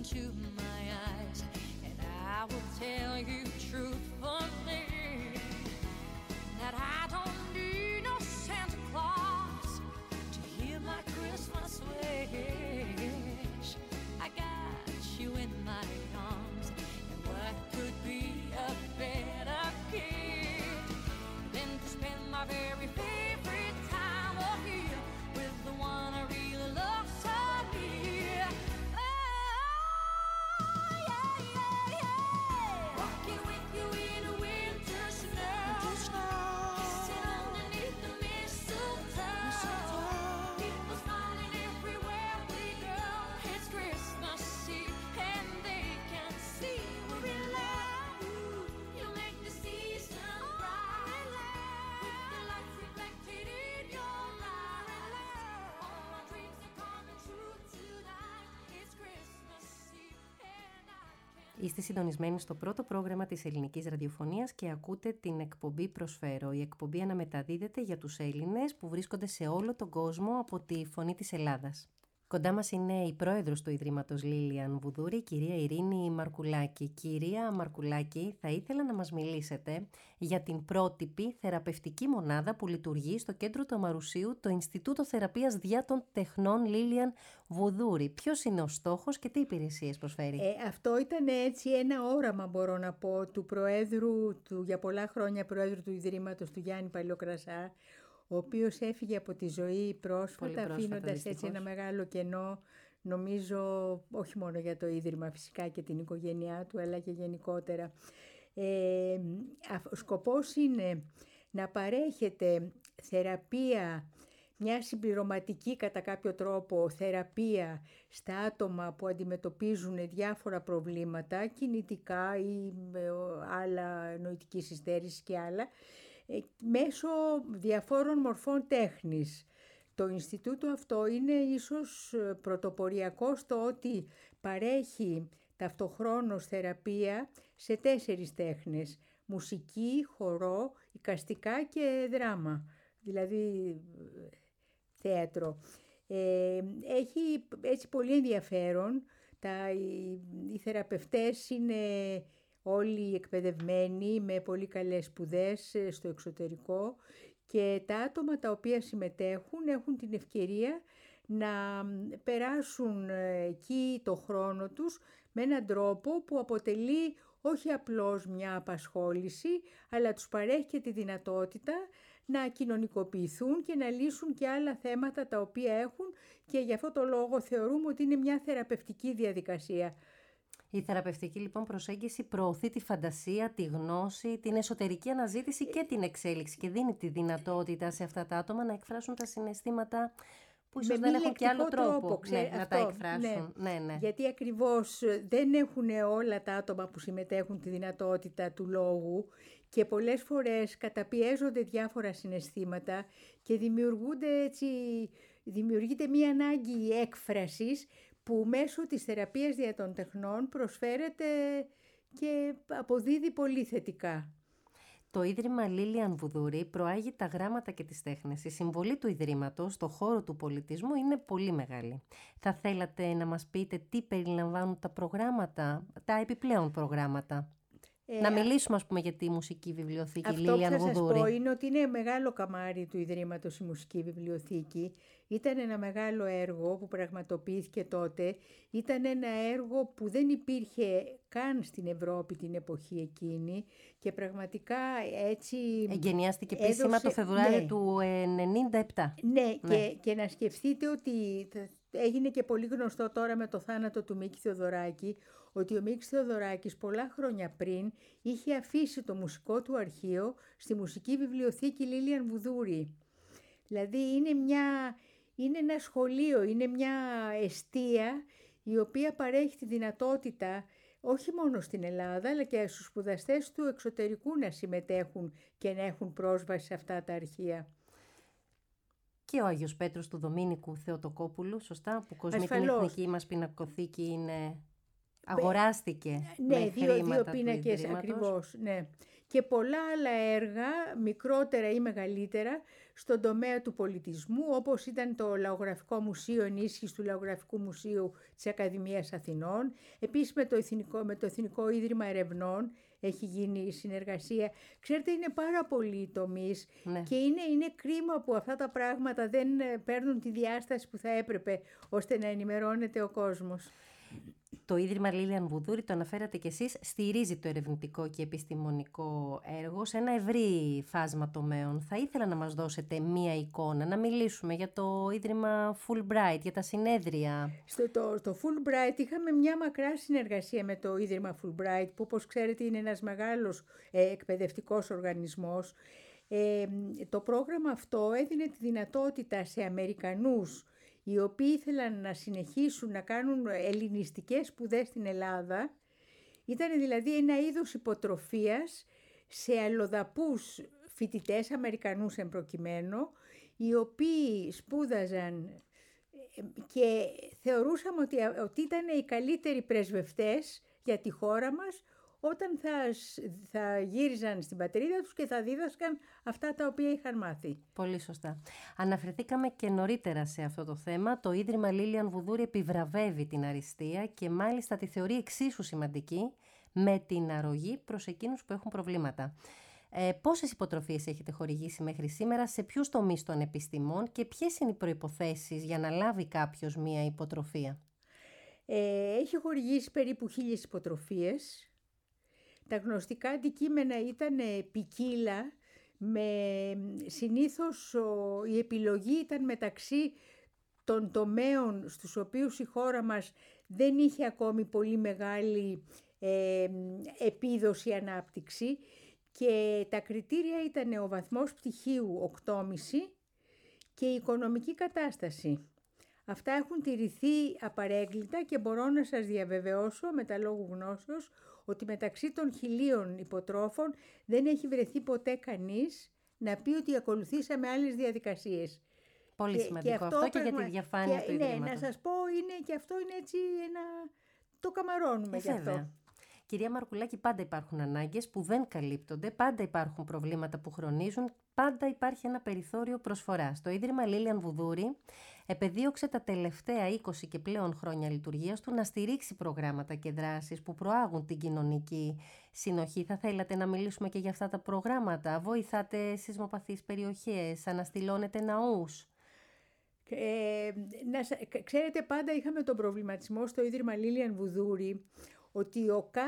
into my eyes, and I will tell you truthfully that I don't need no Santa Claus to hear my Christmas wish. I got you in my arms, and what could be a better gift than to spend my very favorite time of year with the one I really love so near. Oh, yeah, yeah, yeah. Walking with you in a winter snow, kissing underneath the mistletoe. People smiling everywhere we go. It's Christmas Eve and they can see we're in love. You make the season bright with the lights reflected in your eyes. All my dreams are coming true tonight. It's Christmas Eve and I can. Είστε συντονισμένοι στο πρώτο πρόγραμμα της ελληνικής ραδιοφωνίας και ακούτε την εκπομπή Προσφέρω. Η εκπομπή αναμεταδίδεται για τους Έλληνες που βρίσκονται σε όλο τον κόσμο από τη Φωνή της Ελλάδας. Κοντά μας είναι η πρόεδρος του Ιδρύματος Λίλιαν Βουδούρη, η κυρία Ειρήνη Μαρκουλάκη. Κυρία Μαρκουλάκη, θα ήθελα να μας μιλήσετε για την πρότυπη θεραπευτική μονάδα που λειτουργεί στο κέντρο του Αμαρουσίου, το Ινστιτούτο Θεραπείας Διά των Τεχνών Λίλιαν Βουδούρη. Ποιος είναι ο στόχος και τι υπηρεσίες προσφέρει? Αυτό ήταν έτσι ένα όραμα, μπορώ να πω, του Προέδρου, για πολλά χρόνια Προέδρου του Ιδρύματος, του Γιάννη Παλαιοκρασά, ο οποίος έφυγε από τη ζωή πρόσφατα, αφήνοντας έτσι δυστυχώς ένα μεγάλο κενό, νομίζω, όχι μόνο για το Ίδρυμα φυσικά και την οικογένειά του, αλλά και γενικότερα. Ο σκοπός είναι να παρέχεται θεραπεία, μια συμπληρωματική κατά κάποιο τρόπο θεραπεία στα άτομα που αντιμετωπίζουν διάφορα προβλήματα, κινητικά ή άλλα, νοητικής υστέρησης και άλλα, μέσω διαφόρων μορφών τέχνης. Το Ινστιτούτο αυτό είναι ίσως πρωτοποριακό στο ότι παρέχει ταυτοχρόνως θεραπεία σε 4 τέχνες: μουσική, χορό, εικαστικά και δράμα, δηλαδή θέατρο. Έχει έτσι πολύ ενδιαφέρον. Οι θεραπευτές είναι όλοι εκπαιδευμένοι με πολύ καλές σπουδές στο εξωτερικό και τα άτομα τα οποία συμμετέχουν έχουν την ευκαιρία να περάσουν εκεί το χρόνο τους με έναν τρόπο που αποτελεί όχι απλώς μια απασχόληση, αλλά τους παρέχει και τη δυνατότητα να κοινωνικοποιηθούν και να λύσουν και άλλα θέματα τα οποία έχουν, και γι' αυτό το λόγο θεωρούμε ότι είναι μια θεραπευτική διαδικασία. Η θεραπευτική λοιπόν προσέγγιση προωθεί τη φαντασία, τη γνώση, την εσωτερική αναζήτηση και την εξέλιξη και δίνει τη δυνατότητα σε αυτά τα άτομα να εκφράσουν τα συναισθήματα που ίσως δεν έχουν και άλλο τρόπο να τα εκφράσουν. Ναι. Γιατί ακριβώς δεν έχουν όλα τα άτομα που συμμετέχουν τη δυνατότητα του λόγου και πολλές φορές καταπιέζονται διάφορα συναισθήματα και δημιουργείται μία ανάγκη έκφρασης που μέσω της θεραπείας δια των τεχνών προσφέρεται και αποδίδει πολύ θετικά. Το Ίδρυμα Λίλιαν Βουδούρη προάγει τα γράμματα και τις τέχνες. Η συμβολή του Ιδρύματος στο χώρο του πολιτισμού είναι πολύ μεγάλη. Θα θέλατε να μας πείτε τι περιλαμβάνουν τα προγράμματα, τα επιπλέον προγράμματα? Να μιλήσουμε ας πούμε για τη μουσική βιβλιοθήκη Λίλιαν Βουδούρη. Αυτό που θα σας πω είναι ότι είναι μεγάλο καμάρι του Ιδρύματος η μουσική βιβλιοθήκη. Ήταν ένα μεγάλο έργο που πραγματοποιήθηκε τότε. Ήταν ένα έργο που δεν υπήρχε καν στην Ευρώπη την εποχή εκείνη και πραγματικά έτσι εγκαινιάστηκε επίσημα το Φεβρουάριο του 1997. Ναι. Και να σκεφτείτε ότι έγινε και πολύ γνωστό τώρα με το θάνατο του Μίκη Θεοδωράκη, ότι ο Μίκης Θεοδωράκης πολλά χρόνια πριν είχε αφήσει το μουσικό του αρχείο στη μουσική βιβλιοθήκη Λίλιαν Βουδούρη. Δηλαδή είναι ένα σχολείο, είναι μια εστία η οποία παρέχει τη δυνατότητα όχι μόνο στην Ελλάδα αλλά και στους σπουδαστές του εξωτερικού να συμμετέχουν και να έχουν πρόσβαση σε αυτά τα αρχεία. Και ο Άγιος Πέτρος του Δομήνικου Θεοτοκόπουλου, σωστά, που κοσμεί την εθνική μας πινακοθήκη αγοράστηκε με χρήματα δύο πίνακες ακριβώς, ναι. και πολλά άλλα έργα, μικρότερα ή μεγαλύτερα, στον τομέα του πολιτισμού, όπως ήταν το Λαογραφικό Μουσείο, ενίσχυση του Λαογραφικού Μουσείου της Ακαδημίας Αθηνών. Επίσης με το Εθνικό Ίδρυμα Ερευνών έχει γίνει συνεργασία. Ξέρετε, είναι πάρα πολλοί τομείς και είναι κρίμα που αυτά τα πράγματα δεν παίρνουν τη διάσταση που θα έπρεπε ώστε να ενημερώνεται ο κόσμος. Το Ίδρυμα Λίλιαν Βουδούρη, το αναφέρατε κι εσείς, στηρίζει το ερευνητικό και επιστημονικό έργο σε ένα ευρύ φάσμα τομέων. Θα ήθελα να μας δώσετε μία εικόνα, να μιλήσουμε για το Ίδρυμα Fulbright, για τα συνέδρια. Στο Fulbright είχαμε μια μακρά συνεργασία με το Ίδρυμα Fulbright, που όπως ξέρετε είναι ένας μεγάλος εκπαιδευτικός οργανισμός. Το πρόγραμμα αυτό έδινε τη δυνατότητα σε Αμερικανούς οι οποίοι ήθελαν να συνεχίσουν να κάνουν ελληνιστικές σπουδές στην Ελλάδα. Ήταν δηλαδή ένα είδος υποτροφίας σε αλλοδαπούς φοιτητές, Αμερικανούς εμπροκειμένου, οι οποίοι σπούδαζαν και θεωρούσαμε ότι ήταν οι καλύτεροι πρεσβευτές για τη χώρα μας όταν θα γύριζαν στην πατρίδα τους και θα δίδασκαν αυτά τα οποία είχαν μάθει. Πολύ σωστά. Αναφερθήκαμε και νωρίτερα σε αυτό το θέμα. Το Ίδρυμα Λίλιαν Βουδούρη επιβραβεύει την αριστεία και μάλιστα τη θεωρεί εξίσου σημαντική με την αρρωγή προς εκείνους που έχουν προβλήματα. Πόσες υποτροφίες έχετε χορηγήσει μέχρι σήμερα, σε ποιους τομείς των επιστημών και ποιες είναι οι προϋποθέσεις για να λάβει κάποιος μία υποτροφία? Έχει χορηγήσει περίπου 1000 υποτροφίες. Τα γνωστικά αντικείμενα ήταν ποικίλα, συνήθως η επιλογή ήταν μεταξύ των τομέων στους οποίους η χώρα μας δεν είχε ακόμη πολύ μεγάλη επίδοση ανάπτυξη, και τα κριτήρια ήταν ο βαθμός πτυχίου 8,5 και η οικονομική κατάσταση. Αυτά έχουν τηρηθεί απαρέγκλητα και μπορώ να σας διαβεβαιώσω με τα λόγου γνώσεως ότι μεταξύ των 1000 υποτρόφων δεν έχει βρεθεί ποτέ κανείς να πει ότι ακολουθήσαμε άλλες διαδικασίες. Πολύ σημαντικό αυτό και για τη διαφάνεια του Ιδρύματος. Ναι, να σας πω, και αυτό είναι έτσι το καμαρώνουμε γι' αυτό. Κυρία Μαρκουλάκη, πάντα υπάρχουν ανάγκες που δεν καλύπτονται, πάντα υπάρχουν προβλήματα που χρονίζουν, πάντα υπάρχει ένα περιθώριο προσφοράς. Το Ίδρυμα Λίλιαν Βουδούρη επεδίωξε τα τελευταία 20 και πλέον χρόνια λειτουργίας του να στηρίξει προγράμματα και δράσεις που προάγουν την κοινωνική συνοχή. Θα θέλατε να μιλήσουμε και για αυτά τα προγράμματα? Βοηθάτε σεισμοπαθείς περιοχές, αναστηλώνετε ναούς? Ξέρετε, πάντα είχαμε τον προβληματισμό στο Ίδρυμα Λίλιαν Βουδούρη ότι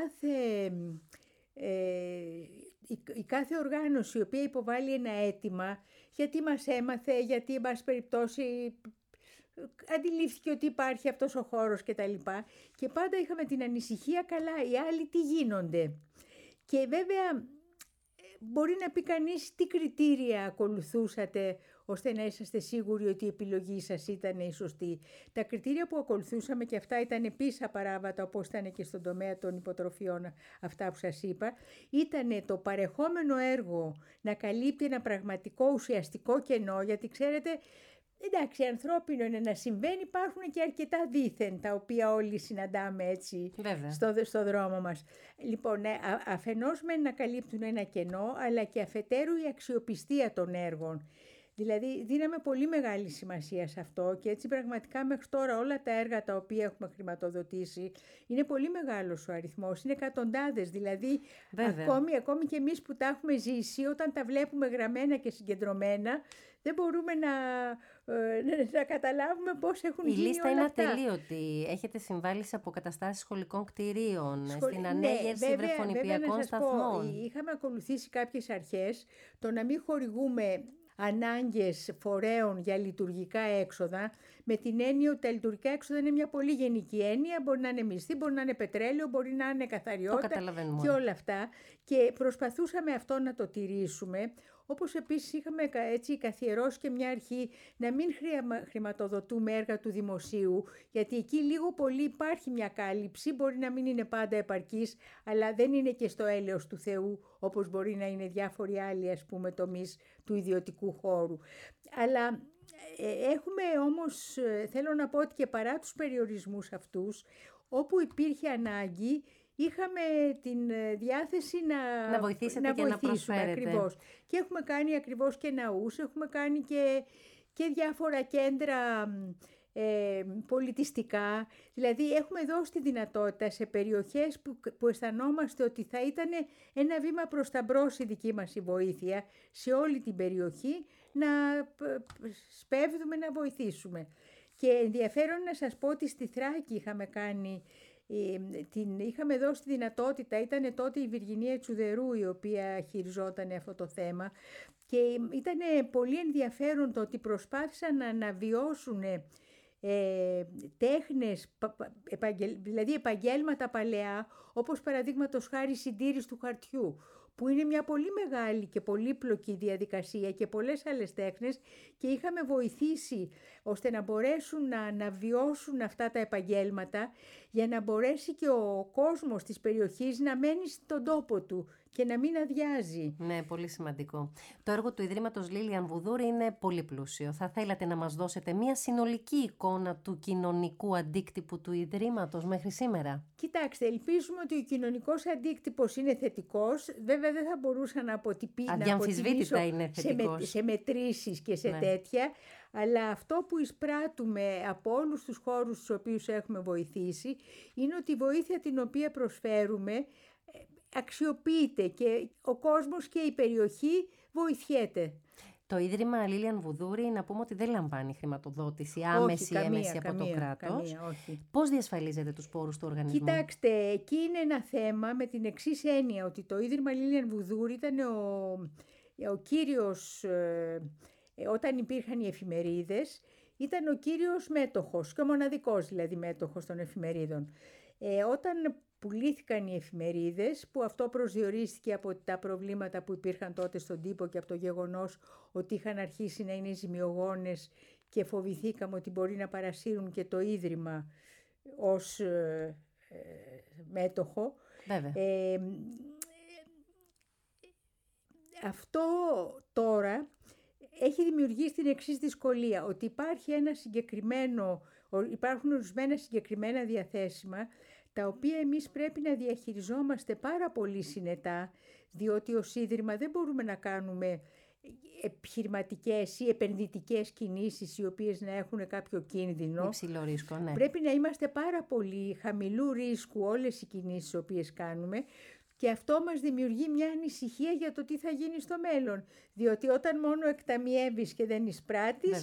η κάθε οργάνωση η οποία υποβάλλει ένα αίτημα, γιατί μας έμαθε, γιατί εν πάση περιπτώσει αντιλήφθηκε ότι υπάρχει αυτός ο χώρος κτλ. Και πάντα είχαμε την ανησυχία, καλά, οι άλλοι τι γίνονται. Και βέβαια μπορεί να πει κανείς τι κριτήρια ακολουθούσατε ώστε να είσαστε σίγουροι ότι η επιλογή σας ήταν η σωστή. Τα κριτήρια που ακολουθούσαμε, και αυτά ήταν επίσης απαράβατα όπως ήταν και στον τομέα των υποτροφιών αυτά που σας είπα, ήταν το παρεχόμενο έργο να καλύπτει ένα πραγματικό ουσιαστικό κενό, γιατί ξέρετε, εντάξει, ανθρώπινο είναι να συμβαίνει, υπάρχουν και αρκετά δήθεν τα οποία όλοι συναντάμε έτσι στο δρόμο μας. Λοιπόν, αφενός με να καλύπτουν ένα κενό, αλλά και αφετέρου η αξιοπιστία των έργων. Δηλαδή δίναμε πολύ μεγάλη σημασία σε αυτό και έτσι πραγματικά μέχρι τώρα όλα τα έργα τα οποία έχουμε χρηματοδοτήσει είναι πολύ μεγάλος ο αριθμός, είναι εκατοντάδες, δηλαδή ακόμη και εμείς που τα έχουμε ζήσει, όταν τα βλέπουμε γραμμένα και συγκεντρωμένα δεν μπορούμε να καταλάβουμε πώς έχουν γίνει όλα αυτά. Η λίστα είναι ατελείωτη. Έχετε συμβάλει σε αποκαταστάσεις σχολικών κτηρίων, στην ανέγερση βρεφονιπιακών σταθμών. Είχαμε ακολουθήσει κάποιες αρχές, το να μην χορηγούμε ανάγκες φορέων για λειτουργικά έξοδα, με την έννοια ότι τα λειτουργικά έξοδα είναι μια πολύ γενική έννοια, μπορεί να είναι μισθή, μπορεί να είναι πετρέλαιο, μπορεί να είναι καθαριότητα και όλα αυτά, και προσπαθούσαμε αυτό να το τηρήσουμε, όπως επίσης είχαμε έτσι καθιερώσει και μια αρχή να μην χρηματοδοτούμε έργα του δημοσίου, γιατί εκεί λίγο πολύ υπάρχει μια κάλυψη, μπορεί να μην είναι πάντα επαρκής, αλλά δεν είναι και στο έλεος του Θεού, όπως μπορεί να είναι διάφοροι άλλοι τομείς του ιδιωτικού χώρου. Αλλά έχουμε όμως, θέλω να πω ότι και παρά τους περιορισμούς αυτούς, όπου υπήρχε ανάγκη, είχαμε την διάθεση Να βοηθήσετε και να προσφέρετε. Ακριβώς. Και έχουμε κάνει ακριβώς και ναούς, έχουμε κάνει και διάφορα κέντρα πολιτιστικά. Δηλαδή έχουμε δώσει τη δυνατότητα σε περιοχές που αισθανόμαστε ότι θα ήταν ένα βήμα προς τα μπρος η δική μας η βοήθεια σε όλη την περιοχή, να σπέβδουμε να βοηθήσουμε. Και ενδιαφέρον να σας πω ότι στη Θράκη είχαμε δώσει τη δυνατότητα, ήταν τότε η Βιργινία Τσουδερού η οποία χειριζόταν αυτό το θέμα, και ήταν πολύ ενδιαφέρον το ότι προσπάθησαν να αναβιώσουν τέχνες, δηλαδή επαγγέλματα παλαιά, όπως παραδείγματος χάρη συντήρηση του χαρτιού, που είναι μια πολύ μεγάλη και πολύπλοκη διαδικασία, και πολλές άλλες τέχνες, και είχαμε βοηθήσει ώστε να μπορέσουν να αναβιώσουν αυτά τα επαγγέλματα, για να μπορέσει και ο κόσμος της περιοχής να μένει στον τόπο του και να μην αδειάζει. Ναι, πολύ σημαντικό. Το έργο του Ιδρύματος Λίλιαν Βουδούρη είναι πολύ πλούσιο. Θα θέλατε να μας δώσετε μια συνολική εικόνα του κοινωνικού αντίκτυπου του Ιδρύματος μέχρι σήμερα? Κοιτάξτε, ελπίζουμε ότι ο κοινωνικός αντίκτυπος είναι θετικός. Βέβαια δεν θα μπορούσα να αδιαμφισβήτητα είναι θετικός. σε μετρήσεις και σε Ναι. τέτοια, αλλά αυτό που εισπράττουμε από όλους τους χώρους στους οποίους έχουμε βοηθήσει είναι ότι η βοήθεια την οποία προσφέρουμε αξιοποιείται και ο κόσμος και η περιοχή βοηθιέται. Το Ίδρυμα Λίλιαν Βουδούρη, να πούμε ότι δεν λαμβάνει χρηματοδότηση, άμεση ή έμεση από το κράτος. Καμία, όχι. Πώς διασφαλίζετε τους πόρους του οργανισμού? Κοιτάξτε, εκεί είναι ένα θέμα με την εξής έννοια, ότι το Ίδρυμα Λίλιαν Βουδούρη ήταν ο κύριος, όταν υπήρχαν οι εφημερίδες, ήταν ο κύριος μέτοχος και ο μοναδικός δηλαδή μέτοχος των εφημερίδων. Όταν πουλήθηκαν οι εφημερίδες, που αυτό προσδιορίστηκε από τα προβλήματα που υπήρχαν τότε στον τύπο και από το γεγονός ότι είχαν αρχίσει να είναι ζημιογόνες, και φοβηθήκαμε ότι μπορεί να παρασύρουν και το Ίδρυμα ως μέτοχο. Βέβαια. Αυτό τώρα έχει δημιουργήσει την εξής δυσκολία, ότι υπάρχουν ορισμένα συγκεκριμένα διαθέσιμα, τα οποία εμείς πρέπει να διαχειριζόμαστε πάρα πολύ συνετά, διότι ως Ίδρυμα δεν μπορούμε να κάνουμε επιχειρηματικές ή επενδυτικές κινήσεις οι οποίες να έχουν κάποιο κίνδυνο. Υψηλό ρίσκο, ναι. Πρέπει να είμαστε πάρα πολύ χαμηλού ρίσκου όλες οι κινήσεις οι οποίες κάνουμε, και αυτό μας δημιουργεί μια ανησυχία για το τι θα γίνει στο μέλλον. Διότι όταν μόνο εκταμιεύεις και δεν εισπράττεις,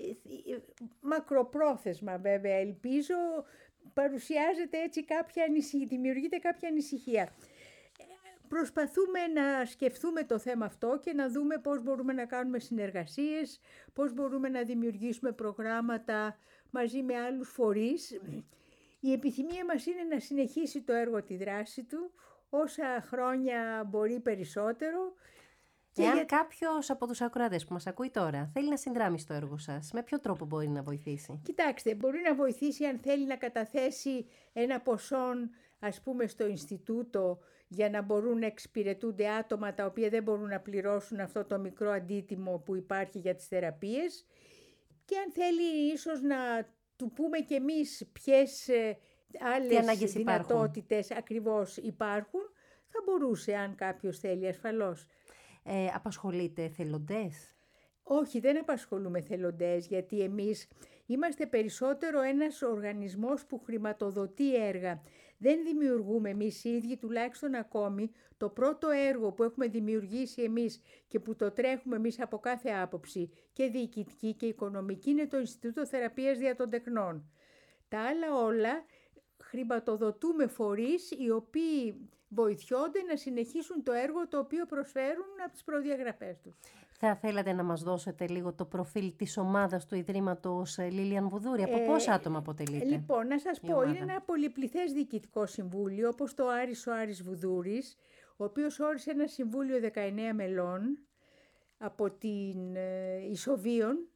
μακροπρόθεσμα βέβαια ελπίζω, παρουσιάζεται έτσι δημιουργείται κάποια ανησυχία. Προσπαθούμε να σκεφτούμε το θέμα αυτό και να δούμε πώς μπορούμε να κάνουμε συνεργασίες, πώς μπορούμε να δημιουργήσουμε προγράμματα μαζί με άλλους φορείς. Η επιθυμία μας είναι να συνεχίσει το έργο, τη δράση του, όσα χρόνια μπορεί περισσότερο. Εάν κάποιος από τους ακροατές που μας ακούει τώρα θέλει να συνδράμει στο έργο σας, με ποιο τρόπο μπορεί να βοηθήσει? Κοιτάξτε, μπορεί να βοηθήσει αν θέλει να καταθέσει ένα ποσό, ας πούμε, στο Ινστιτούτο, για να μπορούν να εξυπηρετούνται άτομα τα οποία δεν μπορούν να πληρώσουν αυτό το μικρό αντίτιμο που υπάρχει για τις θεραπείες, και αν θέλει ίσως να του πούμε κι εμείς ποιες άλλες δυνατότητες ακριβώς υπάρχουν, θα μπορούσε, αν κάποιος θέλει, ασφαλώς. Απασχολείτε εθελοντές? Όχι, δεν απασχολούμε εθελοντές, γιατί εμείς είμαστε περισσότερο ένας οργανισμός που χρηματοδοτεί έργα. Δεν δημιουργούμε εμείς οι ίδιοι, τουλάχιστον ακόμη. Το πρώτο έργο που έχουμε δημιουργήσει εμείς και που το τρέχουμε εμείς από κάθε άποψη, και διοικητική και οικονομική, είναι το Ινστιτούτο Θεραπείας Δια των Τεχνών. Τα άλλα όλα χρηματοδοτούμε φορείς οι οποίοι βοηθιόνται να συνεχίσουν το έργο το οποίο προσφέρουν από τις προδιαγραφές τους. Θα θέλατε να μας δώσετε λίγο το προφίλ της ομάδας του Ιδρύματος Λίλιαν Βουδούρη? Από πόσα άτομα αποτελείται? Λοιπόν, να σας πω, είναι ένα πολυπληθές διοικητικό συμβούλιο, όπως το Άρης Βουδούρης, ο οποίος όρισε ένα συμβούλιο 19 μελών από την Ισοβίων,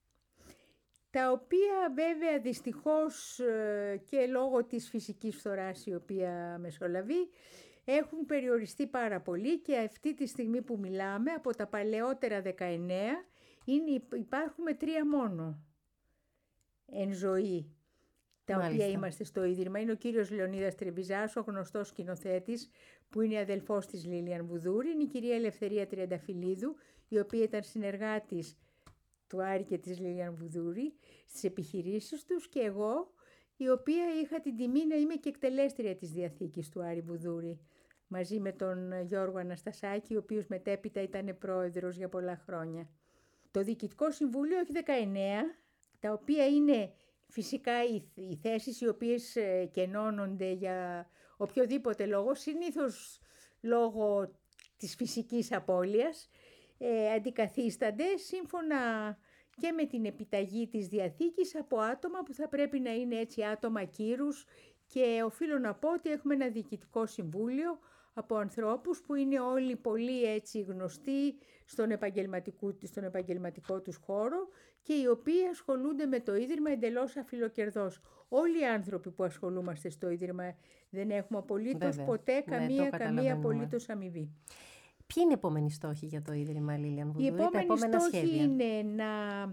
τα οποία βέβαια δυστυχώς και λόγω της φυσικής φθοράς η οποία μεσολαβεί, έχουν περιοριστεί πάρα πολύ, και αυτή τη στιγμή που μιλάμε, από τα παλαιότερα 19 υπάρχουμε 3 μόνο εν ζωή. τα Μάλιστα. οποία είμαστε στο Ίδρυμα. Είναι ο κύριος Λεωνίδας Τρεβιζάς, ο γνωστός σκηνοθέτης, που είναι αδελφός της Λίλιαν Βουδούρη. Είναι η κυρία Ελευθερία Τριανταφυλλίδου, η οποία ήταν συνεργάτης του Άρη και της Λίλιαν Βουδούρη στις επιχειρήσεις τους, και εγώ, η οποία είχα την τιμή να είμαι και εκτελέστρια της Διαθήκης του Άρη Βουδούρη, μαζί με τον Γιώργο Αναστασάκη, ο οποίος μετέπειτα ήταν πρόεδρος για πολλά χρόνια. Το Διοικητικό Συμβούλιο έχει 19, τα οποία είναι φυσικά οι θέσεις οι οποίες κενώνονται για οποιοδήποτε λόγο, συνήθως λόγω της φυσικής απώλειας, αντικαθίστανται σύμφωνα και με την επιταγή της Διαθήκης από άτομα που θα πρέπει να είναι έτσι άτομα κύρους, και οφείλω να πω ότι έχουμε ένα Διοικητικό Συμβούλιο από ανθρώπους που είναι όλοι πολύ έτσι γνωστοί στον επαγγελματικό τους χώρο και οι οποίοι ασχολούνται με το Ίδρυμα εντελώς αφιλοκερδώς. Όλοι οι άνθρωποι που ασχολούμαστε στο Ίδρυμα δεν έχουμε απολύτως Βέβαια. ποτέ Ναι, καμία καταλαβαίνουμε. απολύτως αμοιβή. Ποιοι είναι οι επόμενοι στόχοι για το Ίδρυμα Λίλιαν Οι Βουδούρη, τα επόμενοι επόμενα στόχοι σχέδια? είναι να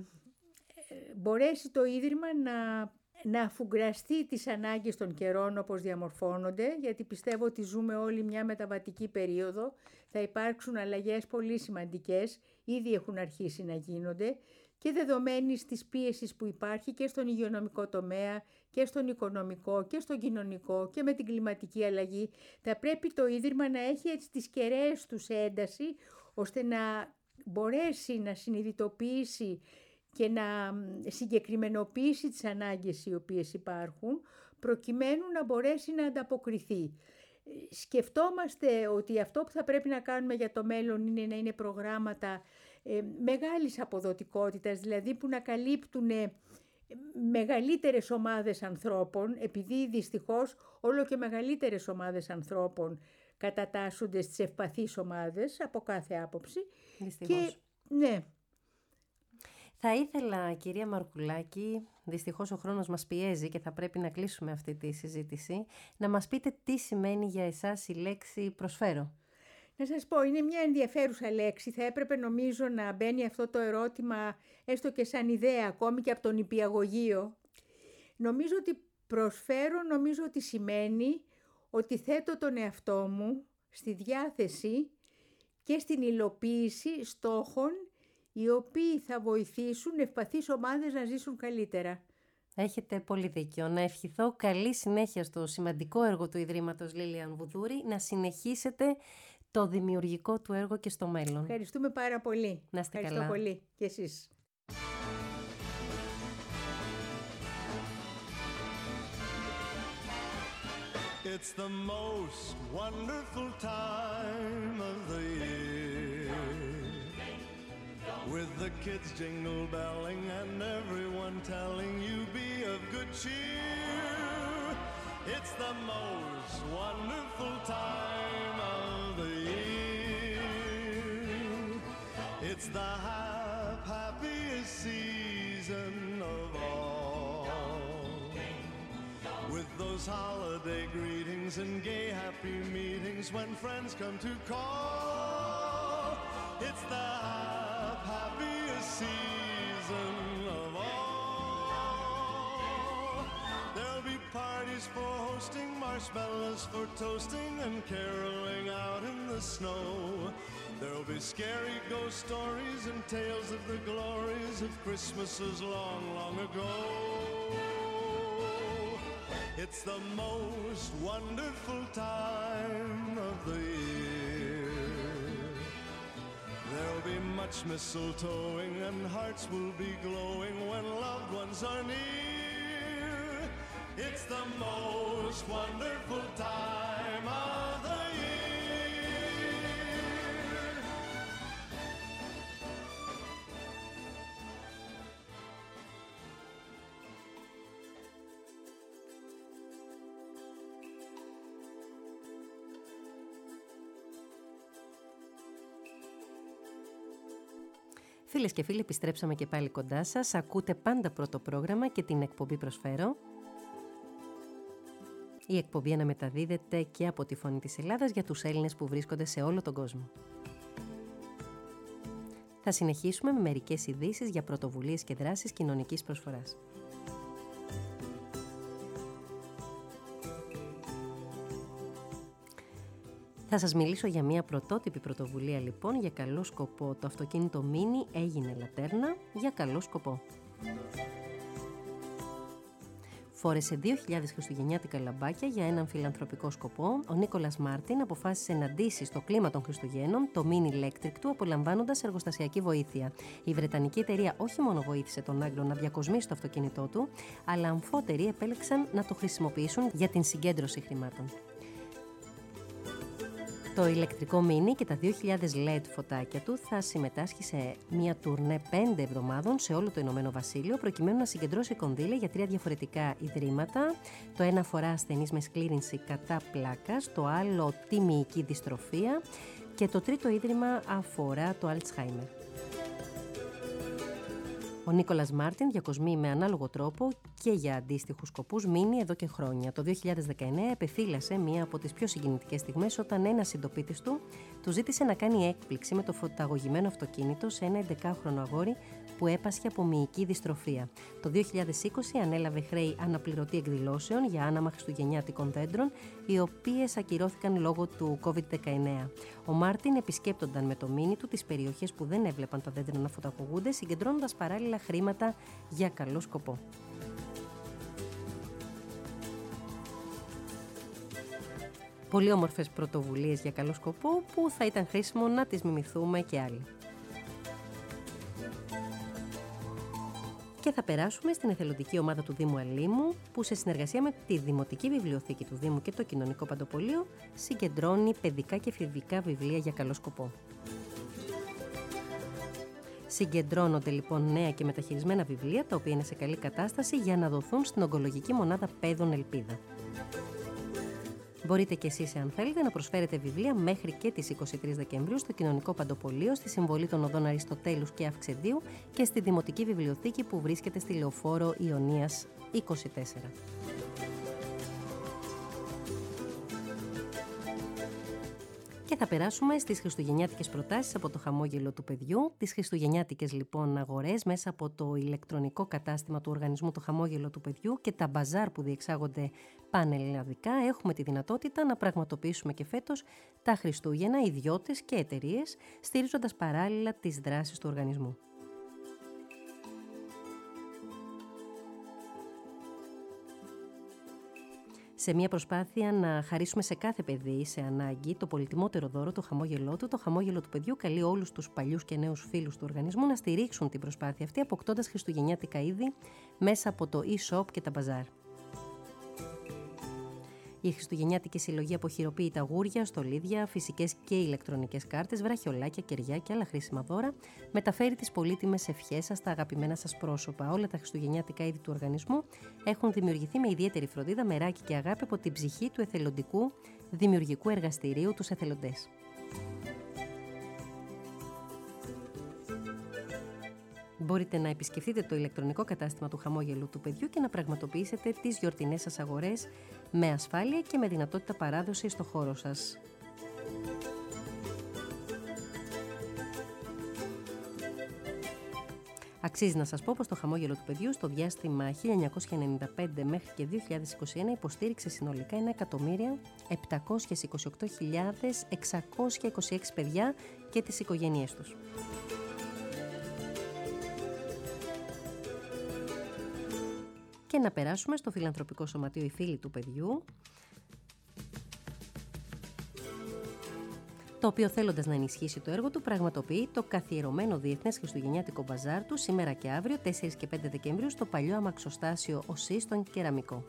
μπορέσει το Ίδρυμα να αφουγκραστεί τις ανάγκες των καιρών όπως διαμορφώνονται, γιατί πιστεύω ότι ζούμε όλοι μια μεταβατική περίοδο. Θα υπάρξουν αλλαγές πολύ σημαντικές, ήδη έχουν αρχίσει να γίνονται, και δεδομένης της πίεσης που υπάρχει και στον υγειονομικό τομέα και στον οικονομικό και στον κοινωνικό και με την κλιματική αλλαγή, θα πρέπει το Ίδρυμα να έχει έτσι τις κεραίες του σε ένταση, ώστε να μπορέσει να συνειδητοποιήσει και να συγκεκριμενοποιήσει τις ανάγκες οι οποίες υπάρχουν, προκειμένου να μπορέσει να ανταποκριθεί. Σκεφτόμαστε ότι αυτό που θα πρέπει να κάνουμε για το μέλλον είναι να είναι προγράμματα μεγάλης αποδοτικότητας, δηλαδή που να καλύπτουν μεγαλύτερες ομάδες ανθρώπων, επειδή δυστυχώς όλο και μεγαλύτερες ομάδες ανθρώπων κατατάσσονται στις ευπαθείς ομάδες από κάθε άποψη. Δυστυχώς. Και, ναι. Θα ήθελα, κυρία Μαρκουλάκη, δυστυχώς ο χρόνος μας πιέζει και θα πρέπει να κλείσουμε αυτή τη συζήτηση, να μας πείτε τι σημαίνει για εσάς η λέξη προσφέρω. Να σας πω, είναι μια ενδιαφέρουσα λέξη. Θα έπρεπε νομίζω να μπαίνει αυτό το ερώτημα έστω και σαν ιδέα, ακόμη και από τον νηπιαγωγείο. Νομίζω ότι προσφέρω, νομίζω ότι σημαίνει ότι θέτω τον εαυτό μου στη διάθεση και στην υλοποίηση στόχων οι οποίοι θα βοηθήσουν ευπαθείς ομάδες να ζήσουν καλύτερα. Έχετε πολύ δίκιο. Να ευχηθώ καλή συνέχεια στο σημαντικό έργο του Ιδρύματος Λίλιαν Βουδούρη, να συνεχίσετε το δημιουργικό του έργο και στο μέλλον. Ευχαριστούμε πάρα πολύ. Να είστε Ευχαριστώ καλά. πολύ. Και εσείς. It's the most wonderful time of the year, with the kids jingle belling and everyone telling you be of good cheer. It's the most wonderful time of the year. It's the happiest season of all, with those holiday greetings and gay happy meetings when friends come to call. It's the happiest season of all. There'll be parties for hosting, marshmallows for toasting, and caroling out in the snow. There'll be scary ghost stories and tales of the glories of Christmases long, long ago. It's the most wonderful time of the year. There'll be much mistletoeing and hearts will be glowing when loved ones are near. It's the most wonderful time of the year. Φίλες και φίλοι, επιστρέψαμε και πάλι κοντά σας. Ακούτε πάντα πρώτο πρόγραμμα και την εκπομπή Προσφέρω. Η εκπομπή αναμεταδίδεται και από τη Φωνή της Ελλάδας για τους Έλληνες που βρίσκονται σε όλο τον κόσμο. Θα συνεχίσουμε με μερικές ειδήσεις για πρωτοβουλίες και δράσεις κοινωνικής προσφοράς. Θα σας μιλήσω για μια πρωτότυπη πρωτοβουλία λοιπόν για καλό σκοπό. Το αυτοκίνητο Mini έγινε λατέρνα για καλό σκοπό. Φόρεσε 2.000 χριστουγεννιάτικα λαμπάκια για έναν φιλανθρωπικό σκοπό. Ο Νίκολας Μάρτιν αποφάσισε να ντύσει στο κλίμα των Χριστουγέννων το Mini Electric του, απολαμβάνοντας εργοστασιακή βοήθεια. Η βρετανική εταιρεία όχι μόνο βοήθησε τον Άγγλο να διακοσμήσει το αυτοκίνητό του, αλλά αμφότεροι επέλεξαν να το χρησιμοποιήσουν για την συγκέντρωση χρημάτων. Το ηλεκτρικό Mini και τα 2.000 LED φωτάκια του θα συμμετάσχει σε μια τουρνέ 5 εβδομάδων σε όλο το Ηνωμένο Βασίλειο, προκειμένου να συγκεντρώσει κονδύλια για 3 διαφορετικά ιδρύματα. Το ένα αφορά ασθενείς με σκλήρινση κατά πλάκας, το άλλο τη μυϊκή δυστροφία και το τρίτο ίδρυμα αφορά το Alzheimer. Ο Νίκολας Μάρτιν διακοσμεί με ανάλογο τρόπο και για αντίστοιχους σκοπούς Mini εδώ και χρόνια. Το 2019 επεφύλασε μία από τις πιο συγκινητικές στιγμές όταν ένας συντοπίτης του ζήτησε να κάνει έκπληξη με το φωταγωγημένο αυτοκίνητο σε ένα 11χρονο αγόρι που έπασχε από μυϊκή δυστροφία. Το 2020 ανέλαβε χρέη αναπληρωτή εκδηλώσεων για άναμα χριστουγεννιάτικων δέντρων, οι οποίες ακυρώθηκαν λόγω του COVID-19. Ο Μάρτιν επισκέπτονταν με το Mini του τις περιοχές που δεν έβλεπαν τα δέντρα να φωταγωγούνται, συγκεντρώνοντας παράλληλα χρήματα για καλό σκοπό. Πολύ όμορφες πρωτοβουλίες για καλό σκοπό που θα ήταν χρήσιμο να τις μιμηθούμε και άλλοι. Και θα περάσουμε στην εθελοντική ομάδα του Δήμου Αλήμου, που σε συνεργασία με τη Δημοτική Βιβλιοθήκη του Δήμου και το Κοινωνικό Παντοπολείο συγκεντρώνει παιδικά και εφηβικά βιβλία για καλό σκοπό. Συγκεντρώνονται λοιπόν νέα και μεταχειρισμένα βιβλία, τα οποία είναι σε καλή κατάσταση, για να δοθούν στην ογκολογική μονάδα Παιδών Ελπίδα. Μπορείτε και εσείς, εάν θέλετε, να προσφέρετε βιβλία μέχρι και τις 23 Δεκεμβρίου στο Κοινωνικό Παντοπολείο, στη Συμβολή των Οδών Αριστοτέλους και Αυξεντίου και στη Δημοτική Βιβλιοθήκη που βρίσκεται στη Λεωφόρο Ιωνίας 24. Και θα περάσουμε στις χριστουγεννιάτικες προτάσεις από το χαμόγελο του παιδιού. Τις χριστουγεννιάτικες λοιπόν αγορές μέσα από το ηλεκτρονικό κατάστημα του οργανισμού Το Χαμόγελο του Παιδιού και τα μπαζάρ που διεξάγονται πανελλαδικά, έχουμε τη δυνατότητα να πραγματοποιήσουμε και φέτος τα Χριστούγεννα ιδιώτες και εταιρείες, στηρίζοντας παράλληλα τις δράσεις του οργανισμού. Σε μια προσπάθεια να χαρίσουμε σε κάθε παιδί σε ανάγκη το πολυτιμότερο δώρο, το χαμόγελό του, το χαμόγελο του παιδιού καλεί όλους τους παλιούς και νέους φίλους του οργανισμού να στηρίξουν την προσπάθεια αυτή, αποκτώντας χριστουγεννιάτικα είδη μέσα από το e-shop και τα μπαζάρ. Η χριστουγεννιάτικη συλλογή αποχειροποιεί τα γούρια, στολίδια, φυσικές και ηλεκτρονικές κάρτες, βραχιολάκια, κεριά και άλλα χρήσιμα δώρα, μεταφέρει τις πολύτιμες ευχές σας στα αγαπημένα σας πρόσωπα. Όλα τα χριστουγεννιάτικα είδη του οργανισμού έχουν δημιουργηθεί με ιδιαίτερη φροντίδα, μεράκι και αγάπη από την ψυχή του εθελοντικού δημιουργικού εργαστηρίου, τους εθελοντές. Μπορείτε να επισκεφτείτε το ηλεκτρονικό κατάστημα του Χαμόγελου του Παιδιού και να πραγματοποιήσετε τις γιορτινές σας αγορές με ασφάλεια και με δυνατότητα παράδοσης στο χώρο σας. Αξίζει να σας πω πως το Χαμόγελο του Παιδιού στο διάστημα 1995 μέχρι και 2021 υποστήριξε συνολικά 1.728.626 παιδιά και τις οικογένειές τους. Και να περάσουμε στο φιλανθρωπικό σωματείο «Οι Φίλοι του Παιδιού», το οποίο, θέλοντας να ενισχύσει το έργο του, πραγματοποιεί το καθιερωμένο Διεθνές Χριστουγεννιάτικο Μπαζάρ του σήμερα και αύριο, 4 και 5 Δεκεμβρίου, στο παλιό αμαξοστάσιο ΟΣΥ στον Κεραμικό.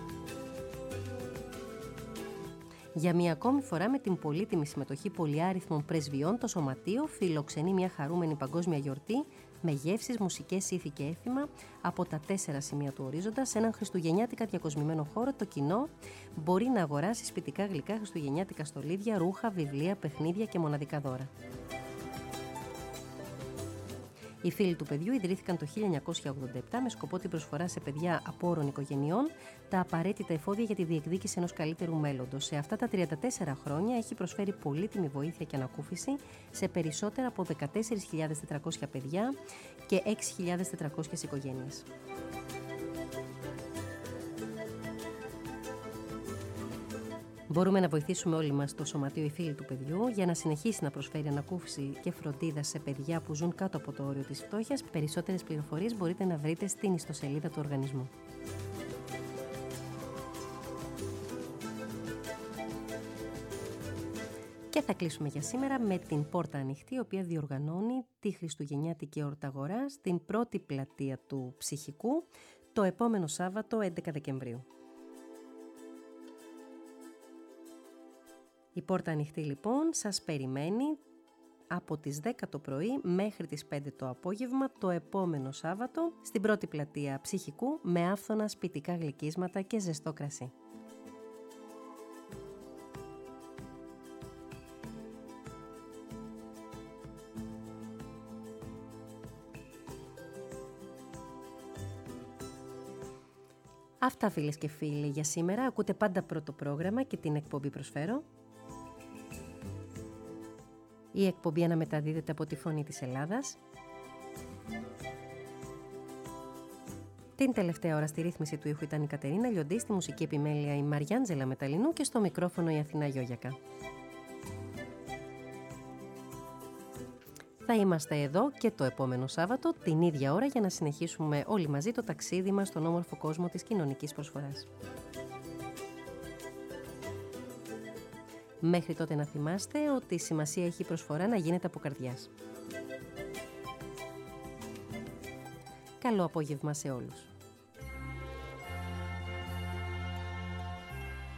Για μια ακόμη φορά, με την πολύτιμη συμμετοχή πολυάριθμων πρεσβειών, το σωματείο φιλοξενεί μια χαρούμενη παγκόσμια γιορτή με γεύσεις, μουσικές, ήθη και έθιμα από τα 4 σημεία του ορίζοντα. Σε έναν χριστουγεννιάτικα διακοσμημένο χώρο, το κοινό μπορεί να αγοράσει σπιτικά γλυκά, χριστουγεννιάτικα στολίδια, ρούχα, βιβλία, παιχνίδια και μοναδικά δώρα. Οι Φίλοι του Παιδιού ιδρύθηκαν το 1987 με σκοπό την προσφορά σε παιδιά απόρων οικογενειών τα απαραίτητα εφόδια για τη διεκδίκηση ενός καλύτερου μέλλοντος. Σε αυτά τα 34 χρόνια έχει προσφέρει πολύτιμη βοήθεια και ανακούφιση σε περισσότερα από 14.400 παιδιά και 6.400 οικογένειες. Μπορούμε να βοηθήσουμε όλοι μας το Σωματείο «Οι Φίλοι του Παιδιού» για να συνεχίσει να προσφέρει ανακούφιση και φροντίδα σε παιδιά που ζουν κάτω από το όριο της φτώχειας. Περισσότερες πληροφορίες μπορείτε να βρείτε στην ιστοσελίδα του οργανισμού. Και θα κλείσουμε για σήμερα με την Πόρτα Ανοιχτή, η οποία διοργανώνει τη Χριστουγεννιάτικη Εορταγορά στην πρώτη πλατεία του Ψυχικού το επόμενο Σάββατο 11 Δεκεμβρίου. Η Πόρτα Ανοιχτή λοιπόν σας περιμένει από τις 10 το πρωί μέχρι τις 5 το απόγευμα το επόμενο Σάββατο στην πρώτη πλατεία Ψυχικού με άφθονα σπιτικά γλυκίσματα και ζεστό κρασί. Αυτά φίλες και φίλοι για σήμερα. Ακούτε πάντα πρώτο πρόγραμμα και την εκπομπή προσφέρω. Η εκπομπή αναμεταδίδεται από τη Φωνή της Ελλάδας. Την τελευταία ώρα στη ρύθμιση του ήχου ήταν η Κατερίνα Λιοντή, στη μουσική επιμέλεια η Μαριάντζελα Μεταλινού και στο μικρόφωνο η Αθηνά Γιώγιακα. Θα είμαστε εδώ και το επόμενο Σάββατο την ίδια ώρα για να συνεχίσουμε όλοι μαζί το ταξίδι μας στον όμορφο κόσμο της κοινωνικής προσφοράς. Μέχρι τότε να θυμάστε ότι η σημασία έχει η προσφορά να γίνεται από καρδιάς. Καλό απόγευμα σε όλους.